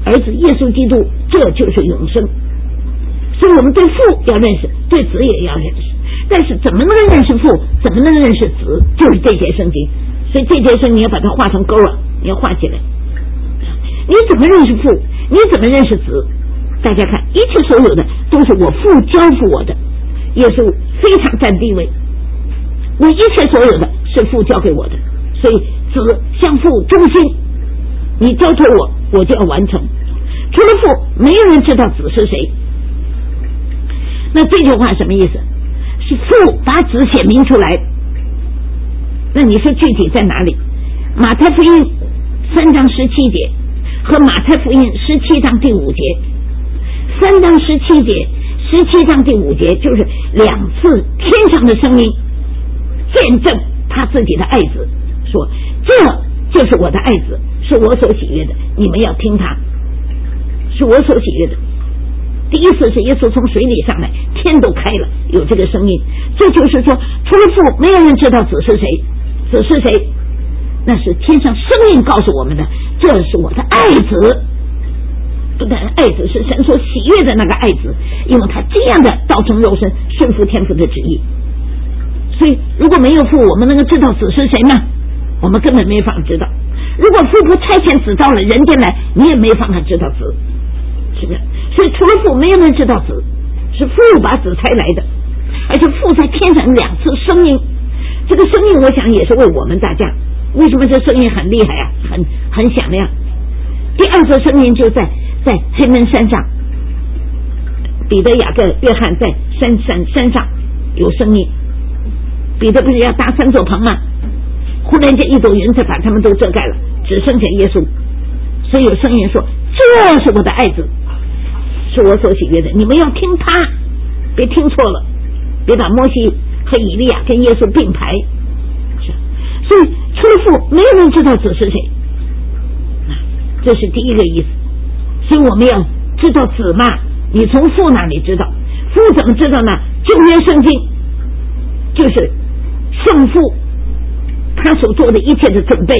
儿子耶稣基督，这就是永生。所以我们对父要认识，对子也要认识。但是怎么能认识父，怎么能认识子，就是这节圣经。所以这节圣经要把它画成勾啊，你要画起来。你怎么认识父？你怎么认识子？大家看，一切所有的都是我父交付我的。耶稣非常占地位，我一切所有的是父交给我的，所以子向父忠心，你交托我，我就要完成。除了父，没有人知道子是谁。那这句话什么意思？是父把子显明出来。那你说具体在哪里？马太福音3章17节和马太福音17章第5节。3章17节17章第5节就是2次天上的声音见证他自己的爱子，说这就是我的爱子，是我所喜悦的，你们要听他，是我所喜悦的。第一次是耶稣从水里上来，天都开了，有这个声音。这就是说，除了父，没有人知道子是谁，子是谁，那是天上声音告诉我们的，这是我的爱子。不但爱子是神所喜悦的那个爱子，因为他这样的道成肉身，顺服天父的旨意。所以如果没有父，我们能够知道子是谁吗？我们根本没法知道。如果父不差遣子到了人间来，你也没法知道子，是不是？所以除了父，没有人知道子，是父把子差来的，而且父在天上2次声音，这个声音我想也是为我们大家。为什么这声音很厉害啊，很响亮？第2次声音就在黑门山上，彼得、雅各、约翰在山上有声音。彼得不是要搭3座棚吗？忽然间一朵云彩把他们都遮盖了，只剩下耶稣。所以有声音说，这是我的爱子，是我所喜悦的，你们要听他，别听错了，别把摩西和以利亚跟耶稣并排。所以除了父，没有人知道子是谁，这是第一个意思。所以我们要知道子嘛，你从父那里知道，父怎么知道呢？旧约圣经就是圣父他所做的一切的准备，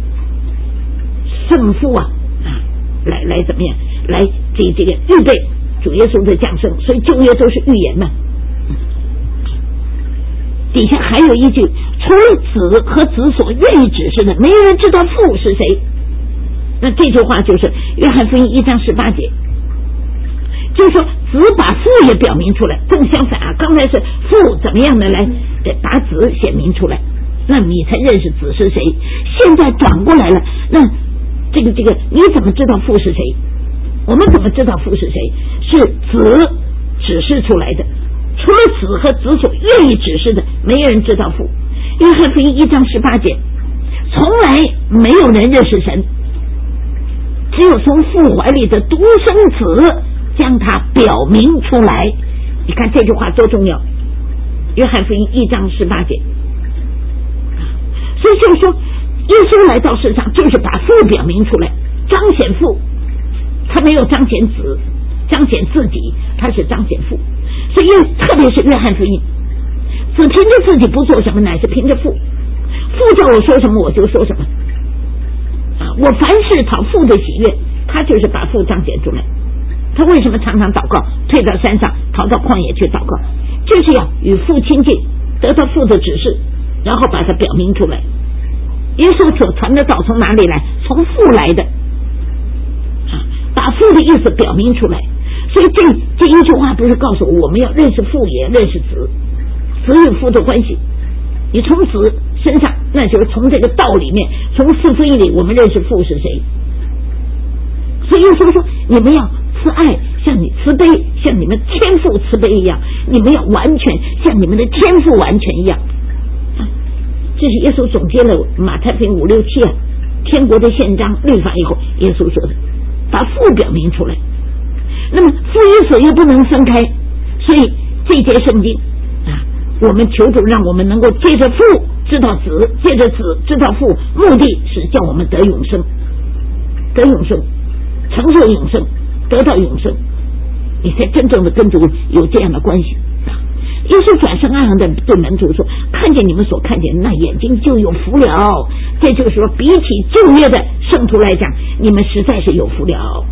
圣父来怎么样，来这个预备主耶稣的降生。所以旧约都是预言嘛。底下还有一句，除了子和子所愿意指示的，没有人知道父是谁。那这句话就是约翰福音1章18节，就是说子把父也表明出来。正相反啊，刚才是父怎么样的来把子显明出来，那你才认识子是谁。现在转过来了，那这个你怎么知道父是谁？我们怎么知道父是谁？是子指示出来的。除了子和子所愿意指示的，没有人知道父。约翰福音1章18节，从来没有人认识神，只有从父怀里的独生子将他表明出来。你看这句话多重要，约翰福音1章18节。所以就是说，耶稣来到世上就是把父表明出来，彰显父，他没有彰显子，彰显自己，他是彰显父。所以特别是约翰福音，子凭着自己不做什么，乃是凭着父，父叫我说什么我就说什么我凡事讨父的喜悦，他就是把父彰显出来。他为什么常常祷告，退到山上，逃到旷野去祷告，就是要与父亲近，得到父的指示，然后把它表明出来。耶稣所传的道从哪里来？从父来的把父的意思表明出来。所以这一句话不是告诉我们要认识父也认识子，子与父的关系。你从子身上，那就是从这个道里面，从四福音里我们认识父是谁。所以耶稣说，你们要慈爱，像你慈悲，像你们天父慈悲一样，你们要完全像你们的天父完全一样。这是耶稣总结了马太福音5、6、7天国的宪章律法以后，耶稣说的，把父表明出来。那么父与子又不能分开，所以这节圣经我们求主让我们能够借着父知道子，借着子知道父，目的是叫我们得永生，得永生，承受永生，得到永生，你才真正的跟主有这样的关系。耶稣转身暗暗的对门徒说，看见你们所看见那眼睛就有福了。这就是说，比起旧约的圣徒来讲，你们实在是有福了。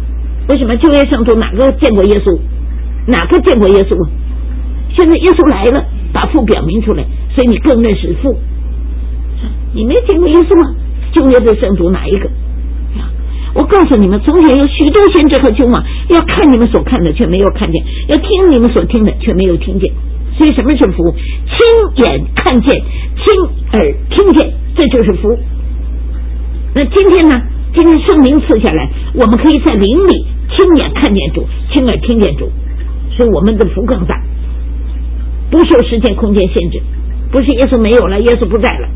为什么旧约圣徒哪个见过耶稣？哪个见过耶稣？现在耶稣来了，把父表明出来，所以你更认识父。你没见过耶稣吗？旧约的圣徒哪一个？我告诉你们，从前有许多先知和君王，要看你们所看的，却没有看见；要听你们所听的，却没有听见。所以什么是福？亲眼看见，亲耳听见，这就是福。那今天呢？今天圣灵赐下来，我们可以在灵里亲眼看见主，亲耳听见主，所以我们的福更大，不受时间空间限制，不是耶稣没有了，耶稣不在了。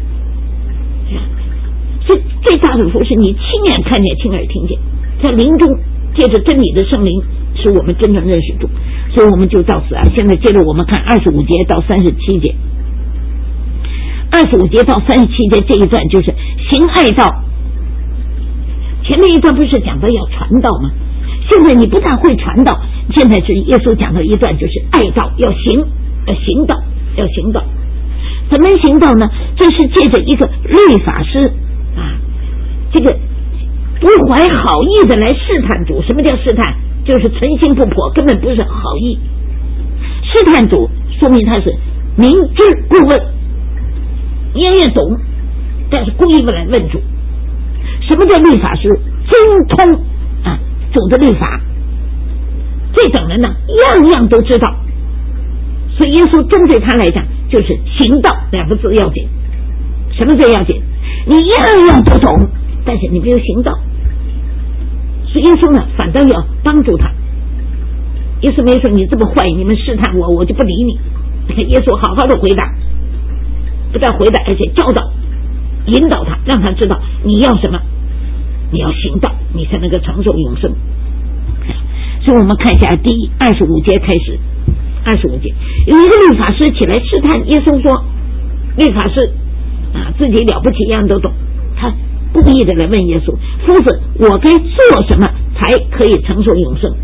最大的福是你亲眼看见，亲耳听见，在灵中借着真理的圣灵使我们真正认识主。所以我们就到此啊，现在接着我们看25节到37节。25节到37节这一段就是行爱道。前面一段不是讲到要传道吗？现在你不但会传道，现在是耶稣讲到一段就是爱道，要行道，要行道。怎么行道呢？这是借着一个律法师啊，这个不怀好意的来试探主。什么叫试探？就是存心不破，根本不是好意。试探主说明他是明知故问，也懂，但是故意来问主。什么叫律法师？精通啊主的律法，这种人呢样样都知道。所以耶稣针对他来讲就是行道两个字要紧。什么最要紧？你样样都懂，但是你没有行道。所以耶稣呢反倒要帮助他。耶稣没说你这么坏，你们试探我，我就不理你。耶稣好好的回答，不但回答，而且教导引导他，让他知道你要什么，你要行道，你才能够承受永生。所以我们看一下第25节开始。25节有一个律法师起来试探耶稣说，律法师啊自己了不起，样都懂，他故意的来问耶稣，夫子，我该做什么才可以承受永生？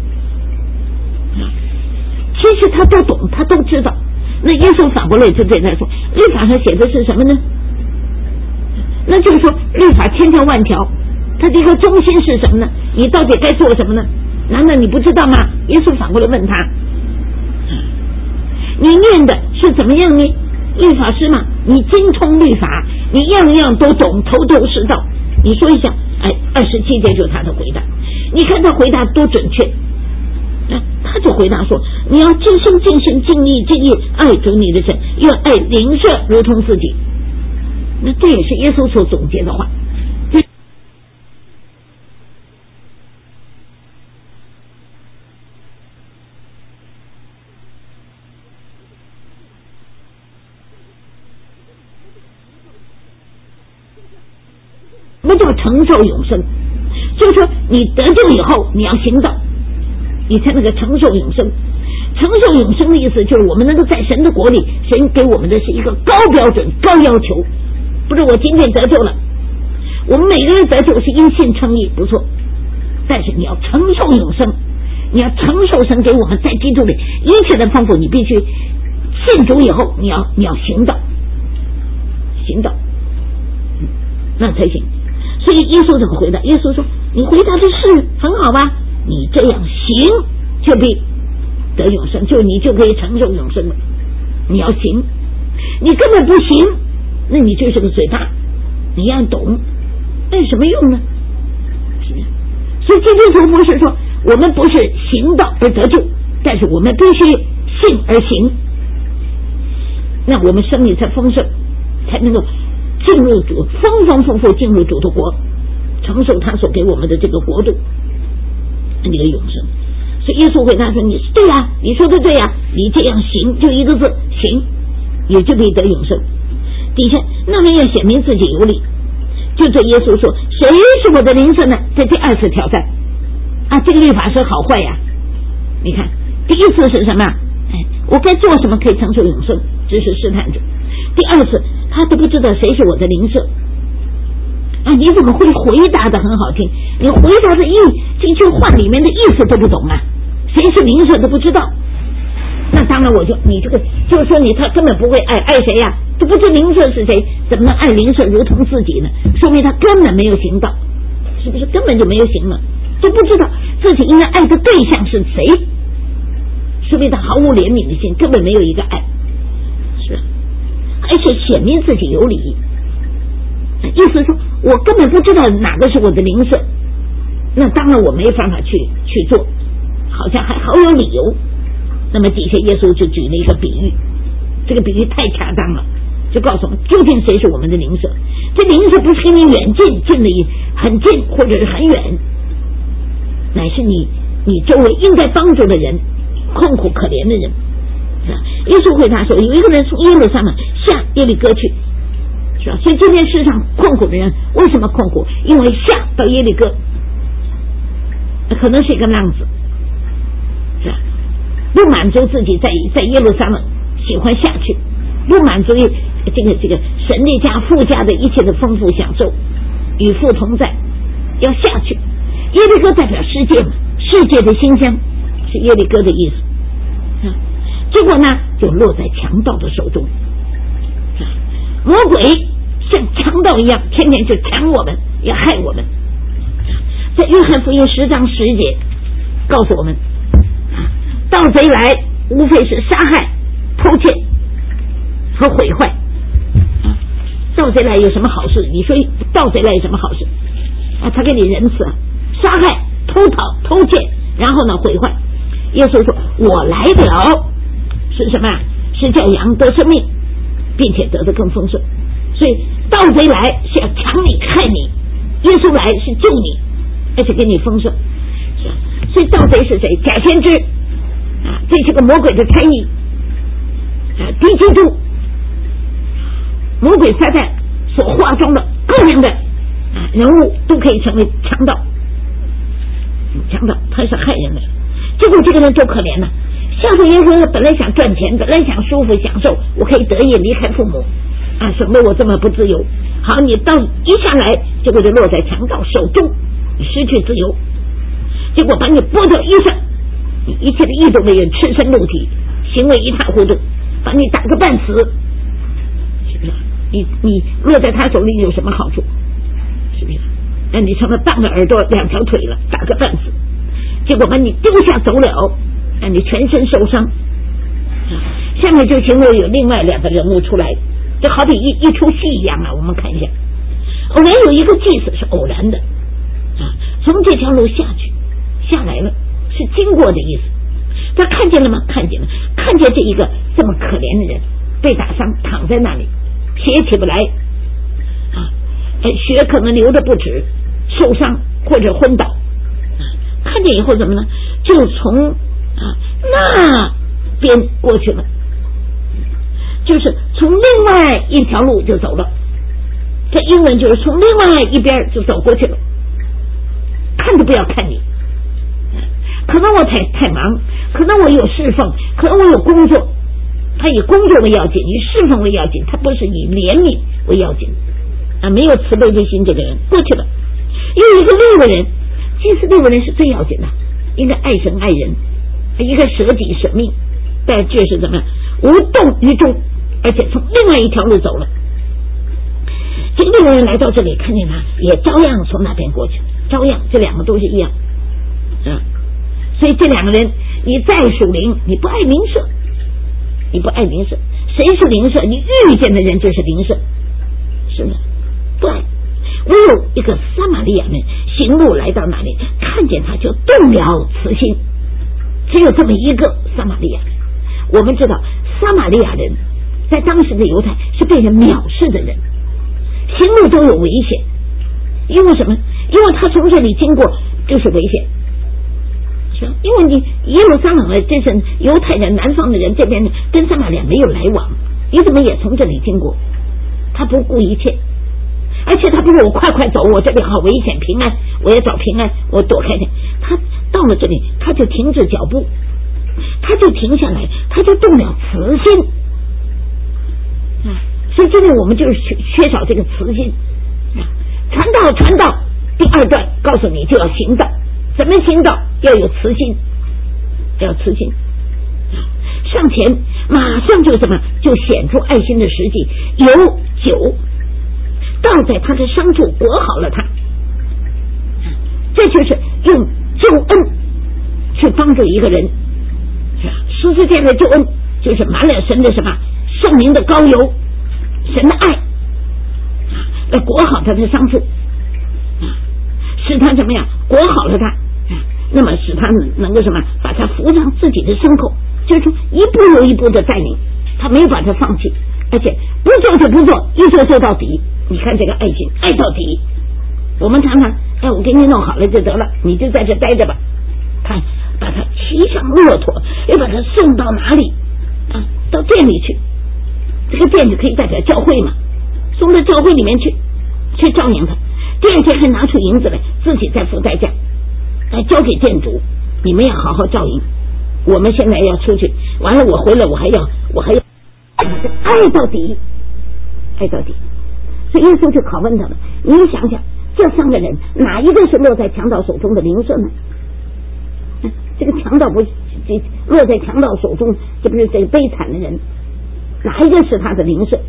其实他都懂，他都知道。那耶稣反过来就对他说，律法上写的是什么呢？那就是说律法千条万条，它这个中心是什么呢？你到底该做什么呢？难道你不知道吗？耶稣反过来问他，你念的是怎么样呢？律法师嘛，你精通律法，你样样都懂，头头是道。你说一下，27节就是他的回答。你看他回答多准确。他就回答说，你要尽心尽性尽力尽意爱主你的神，要爱邻舍如同自己。那这也是耶稣所总结的话。什么叫承受永生？就是说你得救以后你要行道，你才能够承受永生。承受永生的意思就是我们能够在神的国里，神给我们的是一个高标准高要求。不是我今天得救了，我们每个人得救是因信称义，不错，但是你要承受永生，你要承受神给我们在基督里一切的丰富，你必须信主以后你要行道，行道，那才行。所以耶稣怎么回答？耶稣说，你回答的是很好吧，你这样行就必得永生，就你就可以承受永生了。你要行，你根本不行，那你就是个嘴巴，你要懂，那有什么用呢？所以基督徒不是说我们不是行道而得救，但是我们必须信而行，那我们生命才丰盛，才能够进入主，丰丰富富进入主的国，承受他所给我们的这个国度，那个永生。所以耶稣回答说，你对呀，你说的对呀，你这样行，就一个字行，也就可以得永生。底下那么要显明自己有理，就对耶稣说，谁是我的邻舍呢？这第二次挑战啊，这个律法师好坏呀。你看第一次是什么？我该做什么可以承受永生，这是试探者。第二次他都不知道谁是我的邻舍啊，你怎么会回答的很好听？你回答的这句话里面的意思都不懂啊，谁是邻舍都不知道。那当然你这个就是说他根本不会爱谁呀，都不知邻舍是谁，怎么能爱邻舍如同自己呢？说明他根本没有行道，是不是根本就没有行了，就不知道自己应该爱的对象是谁，是为他毫无怜悯的心，根本没有一个爱，是，而且显明自己有理，意思说我根本不知道哪个是我的邻舍，那当然我没办法去做，好像还好有理由。那么底下耶稣就举了一个比喻，这个比喻太恰当了，就告诉我们究竟谁是我们的邻舍。这邻舍不是跟你远近，近的很近或者是很远，乃是你周围应该帮助的人，困苦可怜的人。耶稣回答说，有一个人从耶路撒冷下耶利哥去，是吧？所以今天世上困苦的人为什么困苦？因为下到耶利哥可能是一个浪子，是吧？不满足自己在耶路撒冷喜欢下去，不满足于这个神的家父家的一切的丰富享受，与父同在，要下去。耶利哥代表世界嘛，世界的馨香是耶利哥的意思。结果呢，就落在强盗的手中。魔鬼像强盗一样，天天就抢我们，要害我们。在约翰福音10章11节告诉我们，盗贼来无非是杀害、偷窃和毁坏。盗贼来有什么好事？你说盗贼来有什么好事他给你仁慈，杀害、偷窃，然后呢毁坏。耶稣说我来了是什么呀？是叫羊得生命，并且得的更丰盛。所以盗贼来是要抢你害你，耶稣来是救你，而且给你丰盛。所以盗贼是谁？假先知这是个魔鬼的差役敌基督，魔鬼撒旦所化妆的各样的人物都可以成为强盗，他是害人的。结果这个人多可怜呢，下属耶稣本来想赚钱，本来想舒服享受，我可以得意离开父母省得我这么不自由。好，你到一下来，结果就落在强盗手中，你失去自由，结果把你剥掉衣裳，你一切的义都没有，赤身露体，行为一塌糊涂，把你打个半死，是不是？你落在他手里有什么好处？是不是？那你成了当着耳朵2条腿了，打个半死，结果把你丢下走了，让你全身受伤。下面就形容有另外2个人物出来，这好比一出戏一样我们看一下。偶然有一个祭司是偶然的从这条路下来了，是经过的意思。他看见了吗？看见了，看见这一个这么可怜的人被打伤，躺在那里，血起不来血可能流的不止，受伤或者昏倒看见以后怎么呢？就从那边过去了，就是从另外一条路就走了。这英文就是从另外一边就走过去了，看都不要看你。可能我太忙，可能我有侍奉，可能我有工作，他以工作为要紧，以侍奉为要紧，他不是以怜悯为要紧没有慈悲之心。这个人过去了。又一个6个人，其实6个人是最要紧的，应该爱神爱人，一个舍己舍命，但这是怎么样？无动于衷，而且从另外一条路走了。这个6个人来到这里，看见他也照样从那边过去，照样这2个都是一样所以这2个人，你再属灵，你不爱邻舍，你不爱邻舍，谁是邻舍？你遇见的人就是邻舍，是不是？不爱。唯有一个撒玛利亚人行路来到那里，看见他就动了慈心，只有这么一个撒玛利亚人。我们知道撒玛利亚人在当时的犹太是被人藐视的人，行路都有危险。因为什么？因为他从这里经过就是危险，是吧？因为你耶路撒冷这是犹太人，南方的人这边跟撒玛利亚没有来往，你怎么也从这里经过？他不顾一切，而且他不是我快走，我这边好危险，平安，我要找平安，我躲开点。他到了这里，他就停止脚步，他就停下来，他就动了慈心所以这里我们就是缺少这个慈心传道第2段告诉你就要行道，怎么行道？要有慈心，要慈心上前，马上就什么？就显出爱心的实际，有酒倒在他的伤处，裹好了他，这就是用救恩帮助一个人，是吧？十字架的救恩就是满了神的什么圣灵的膏油，神的爱来裹好他的伤处，使他怎么样裹好了他，那么使他能够什么把他扶上自己的牲口，就是说一步又一步的带领，他没有把他放弃，而且不做就不做，一做做到底。你看这个爱情，爱到底。我们常常我给你弄好了就得了，你就在这待着吧。他把他骑上骆驼，又把他送到哪里到店里去，这个店就可以代表教会嘛，送到教会里面去照应他。第二天还拿出银子来，自己再付代价，交给店主，你们要好好照应。我们现在要出去，完了我回来我还要爱到底，爱到底。所以耶稣就拷问他们，你想想这3个人哪一个是落在强盗手中的灵舍呢？这个强盗不落在强盗手中，这不是这个悲惨的人，哪一个是他的灵舍？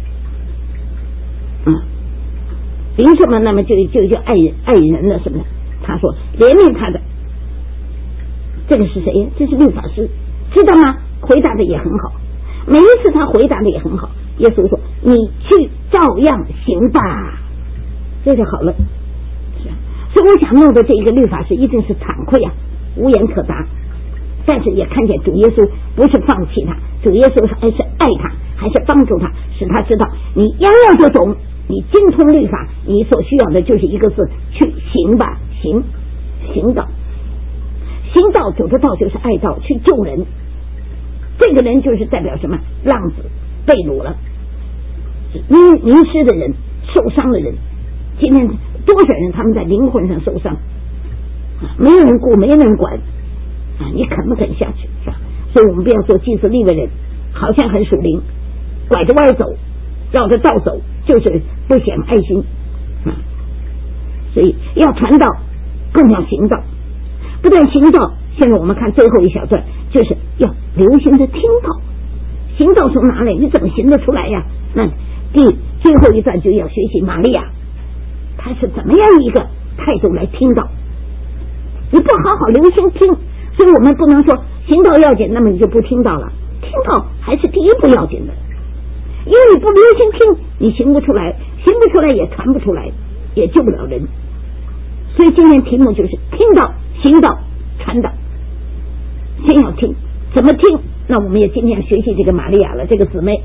灵舍嘛，那么就爱人了，什么呢？他说怜悯他的，这个是谁呀？这是律法师，知道吗？回答的也很好，每一次他回答的也很好。耶稣说你去照样行吧，这就好了。所以我想弄的这一个律法师一定是惭愧无言可答，但是也看见主耶稣不是放弃他，主耶稣还是爱他，还是帮助他，使他知道你样样都懂，你精通律法，你所需要的就是一个字，去行吧，行道。行道走的道就是爱道，去救人。这个人就是代表什么？浪子被掳了，迷失的人，受伤的人。今天多少人他们在灵魂上受伤，没有人顾，没有人管，你肯不肯下去？是吧？所以我们不要做祭司利未人，好像很属灵，拐着弯走，绕着道走，就是不显爱心。所以要传道，更要行道。不但行道，现在我们看最后一小段，就是要留心的听道。行道从哪里？你怎么行得出来呀？那最后一段就要学习玛利亚，她是怎么样一个态度来听道。你不好好留心听，所以我们不能说行道要紧，那么你就不听道了。听道还是第一步要紧的，因为你不留心听，你行不出来，行不出来也传不出来，也救不了人。所以今天题目就是听道、行道、传道。先要听，怎么听？那我们也今天学习这个玛利亚了，这个姊妹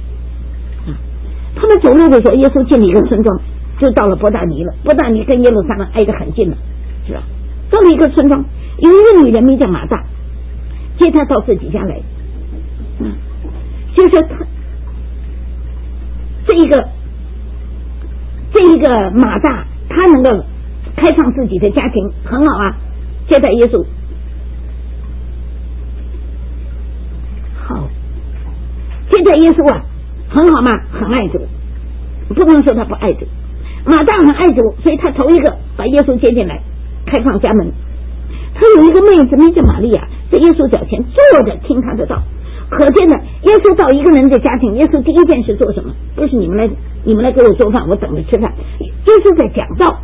他们走路的时候，耶稣进了一个村庄，就到了伯大尼了。伯大尼跟耶路撒冷挨得很近了，是吧？到了一个村庄，有一个女人名叫马大，接他到自己家来。就是他这一个马大，他能够开放自己的家庭，很好接待耶稣。好，接待耶稣很好吗？很爱主，不能说他不爱主。马大很爱主，所以他头一个把耶稣接进来，开放家门。他有一个妹子名叫玛利亚，在耶稣脚前坐着听他的道。可见的，耶稣到一个人的家庭，耶稣第一件事做什么？不是你们来给我做饭，我等着吃饭。耶稣在讲道，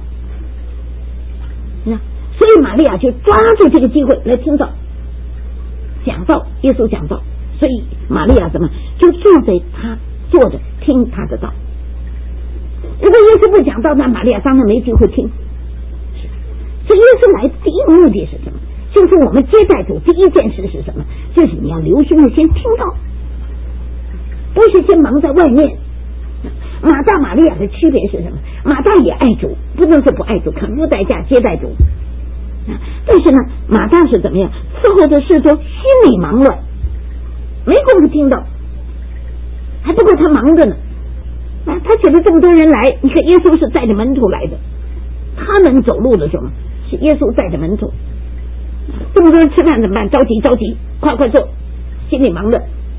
所以玛利亚就抓住这个机会来听道，讲道。耶稣讲道，所以玛利亚怎么就坐着听他的道。如果耶稣不讲道，那玛利亚当然没机会听。所以耶稣来的第一个目的是什么？就是我们接待主第一件事是什么？就是你要留心的先听到，不是先忙在外面。马大玛利亚的区别是什么？马大也爱主，不能说不爱主，肯付代价接待主。但是呢，马大是怎么样？伺候的事多，心里忙乱，没工夫听到，还不够他忙着呢。他觉得这么多人来，你看耶稣是带着门徒来的，他们走路的时候是耶稣带着门徒。这么多人吃饭怎么办？着急，快坐，心里忙着。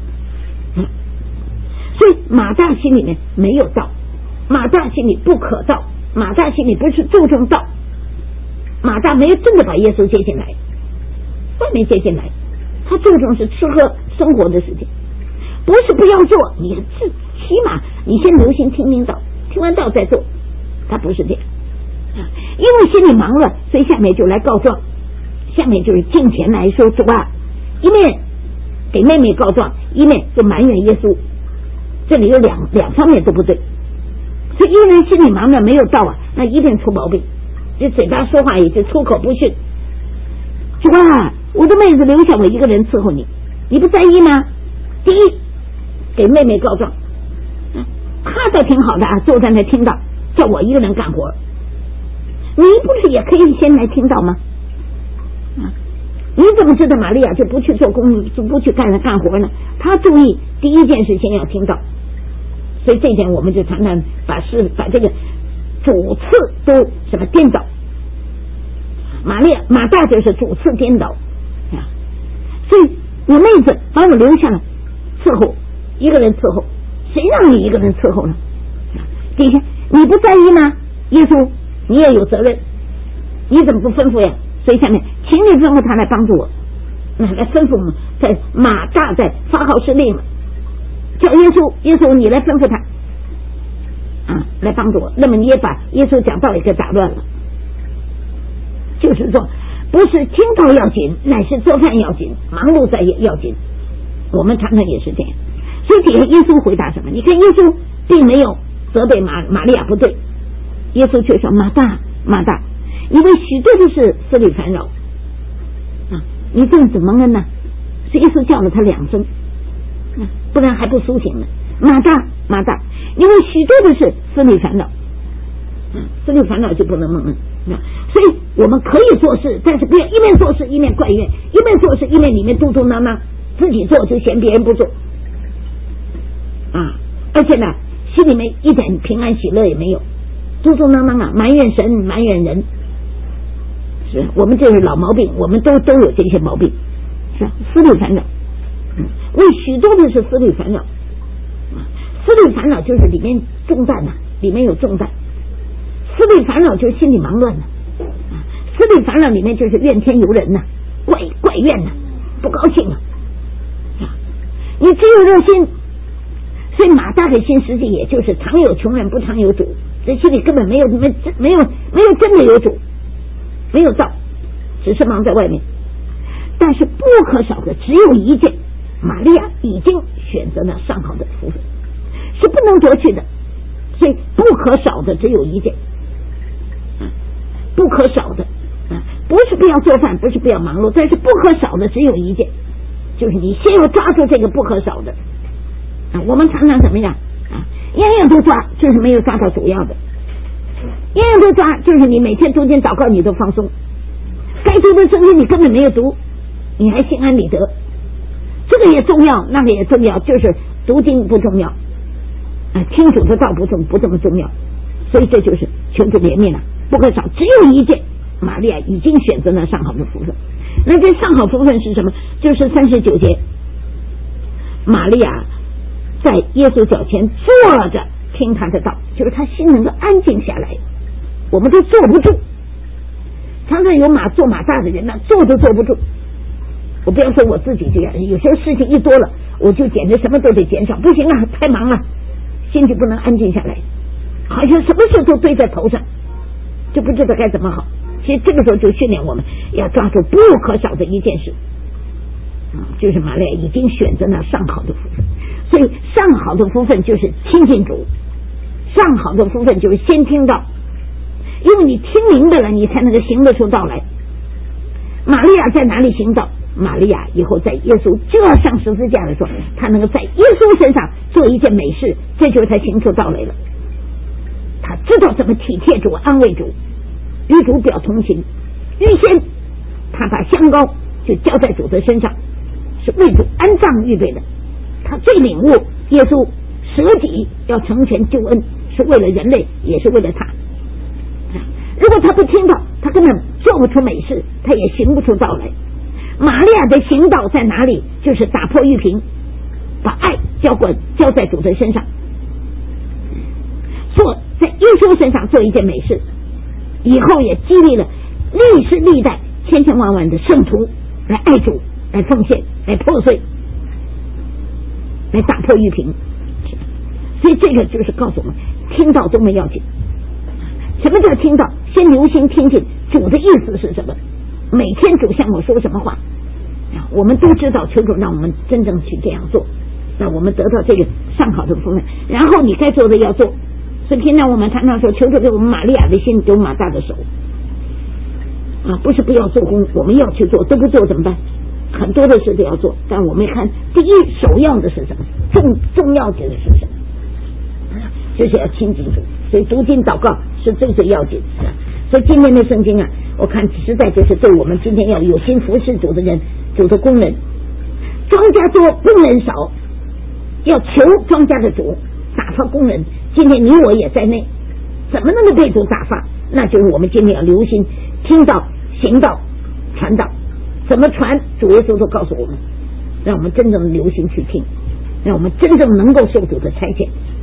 所以马大心里面没有道，马大心里不可道，马大心里不是注重道，马大没有真的把耶稣接进来，外面接进来，他注重是吃喝生活的事情，不是不要做，你起码你先留心听道，听完道再做，他不是这样因为心里忙了，所以下面就来告状。 下面就是进前来说主啊，一面给妹妹告状，一面就埋怨耶稣，这里有两方面都不对。所以一个人心里忙的没有道啊，那一定出毛病，这嘴巴说话也就出口不逊。主啊，我的妹子留下我一个人伺候你，你不在意吗？第一，给妹妹告状，他倒挺好的啊，坐在那听到，叫我一个人干活，你不是也可以先来听到吗？你怎么知道玛利亚就不去做工，就不去干活呢？他注意第一件事先要听到，所以这一点我们就常常把这个主次都什么颠倒。马大就是主次颠倒啊，所以我妹子把我留下了伺候，一个人伺候，谁让你一个人伺候呢？第一，你不在意吗？耶稣，你也有责任，你怎么不吩咐呀？所以下面，请你吩咐他来帮助我。那来吩咐嘛，在马大在发号施令了，叫耶稣你来吩咐他啊，来帮助我。那么你也把耶稣讲道理给打乱了，就是说，不是听道要紧，乃是做饭要紧，忙碌在要紧。我们常常也是这样。所以底下耶稣回答什么？你看耶稣并没有责备玛利亚不对，耶稣却说马大，因为许多的事思虑烦扰啊，你这样怎么了呢？所以耶稣叫了他2声，不然还不苏醒呢。马大，因为许多的事思虑烦扰，思虑烦恼就不能蒙恩。所以我们可以做事，但是不要一面做事一面怪怨，一面做事一面里面嘟嘟囔囔，自己做就嫌别人不做啊！而且呢，心里面一点平安喜乐也没有，嘟嘟囔囔啊，埋怨神，埋怨人。是我们这是老毛病，我们都有这些毛病，是思虑烦恼。为许多的是思虑烦恼，思虑烦恼就是里面重担里面有重担。思虑烦恼就是心里忙乱思虑烦恼里面就是怨天尤人怪怨不高兴你只有热心。所以马大的心实际也就是常有穷人不常有主，这心里根本没有真的有主，没有道，只是忙在外面。但是不可少的只有一件，玛利亚已经选择了上好的福分，是不能夺去的。所以不可少的只有一件，不可少的不是不要做饭，不是不要忙碌，但是不可少的只有一件，就是你先要抓住这个不可少的我们常常怎么样样样都抓，就是没有抓到主要的。样样都抓，就是你每天读经祷告你都放松，该读的圣经你根本没有读，你还心安理得。这个也重要，那个也重要，就是读经不重要听主的道不这么重要。所以这就是求主怜悯了。不可少只有一件，玛利亚已经选择了上好的福分。那这上好福分是什么？就是39节，玛利亚在耶稣脚前坐着听他的道，就是他心能够安静下来。我们都坐不住，常常有坐马大的人坐都坐不住。我不要说我自己这样，有时候事情一多了，我就简直什么都得减少，不行太忙了，心就不能安静下来，好像什么事都堆在头上，就不知道该怎么好。其实这个时候就训练我们要抓住不可少的一件事就是玛利亚已经选择了上好的福分。所以上好的福分就是亲近主，上好的福分就是先听到，因为你听明白了，你才能够行得出道来。玛利亚在哪里行道？玛利亚以后在耶稣就要上十字架的时候，他能够在耶稣身上做一件美事，这就是他行出道来了。他知道怎么体贴主，安慰主，与主表同情。预先他把香膏就浇在主的身上，是为主安葬预备的。他最领悟耶稣舍己要成全救恩，是为了人类，也是为了他。如果他不听到，他根本做不出美事，他也行不出道来。玛利亚的行道在哪里？就是打破玉瓶，把爱浇在主的身上，在耶稣身上做一件美事，以后也激励了历世历代千千万万的圣徒来爱主，来奉献，来破碎，来打破玉瓶。所以这个就是告诉我们，听到多么要紧。什么叫听到？先留心听听主的意思是什么， 每天主向我说什么话，我们都知道，求主让我们真正去这样做，让我们得到这个上好的福分。然后你该做的要做，所以平常我们常常说，求主给我们玛利亚的心，给我们马大的手不是不要做工，我们要去做，都不做怎么办？很多的事都要做，但我们看第一首要的是什么，重要的是什么，就是要亲近主。所以读经祷告是最要紧的。所以今天的圣经我看实在就是对我们今天要有心服侍主的人，主的工人，庄稼多工人少，要求庄稼的主打发工人。今天你我也在内，怎么能够被主打发？那就是我们今天要留心听到、行道、传道。怎么传？主耶稣都告诉我们，让我们真正留心去听，让我们真正能够受主的差遣。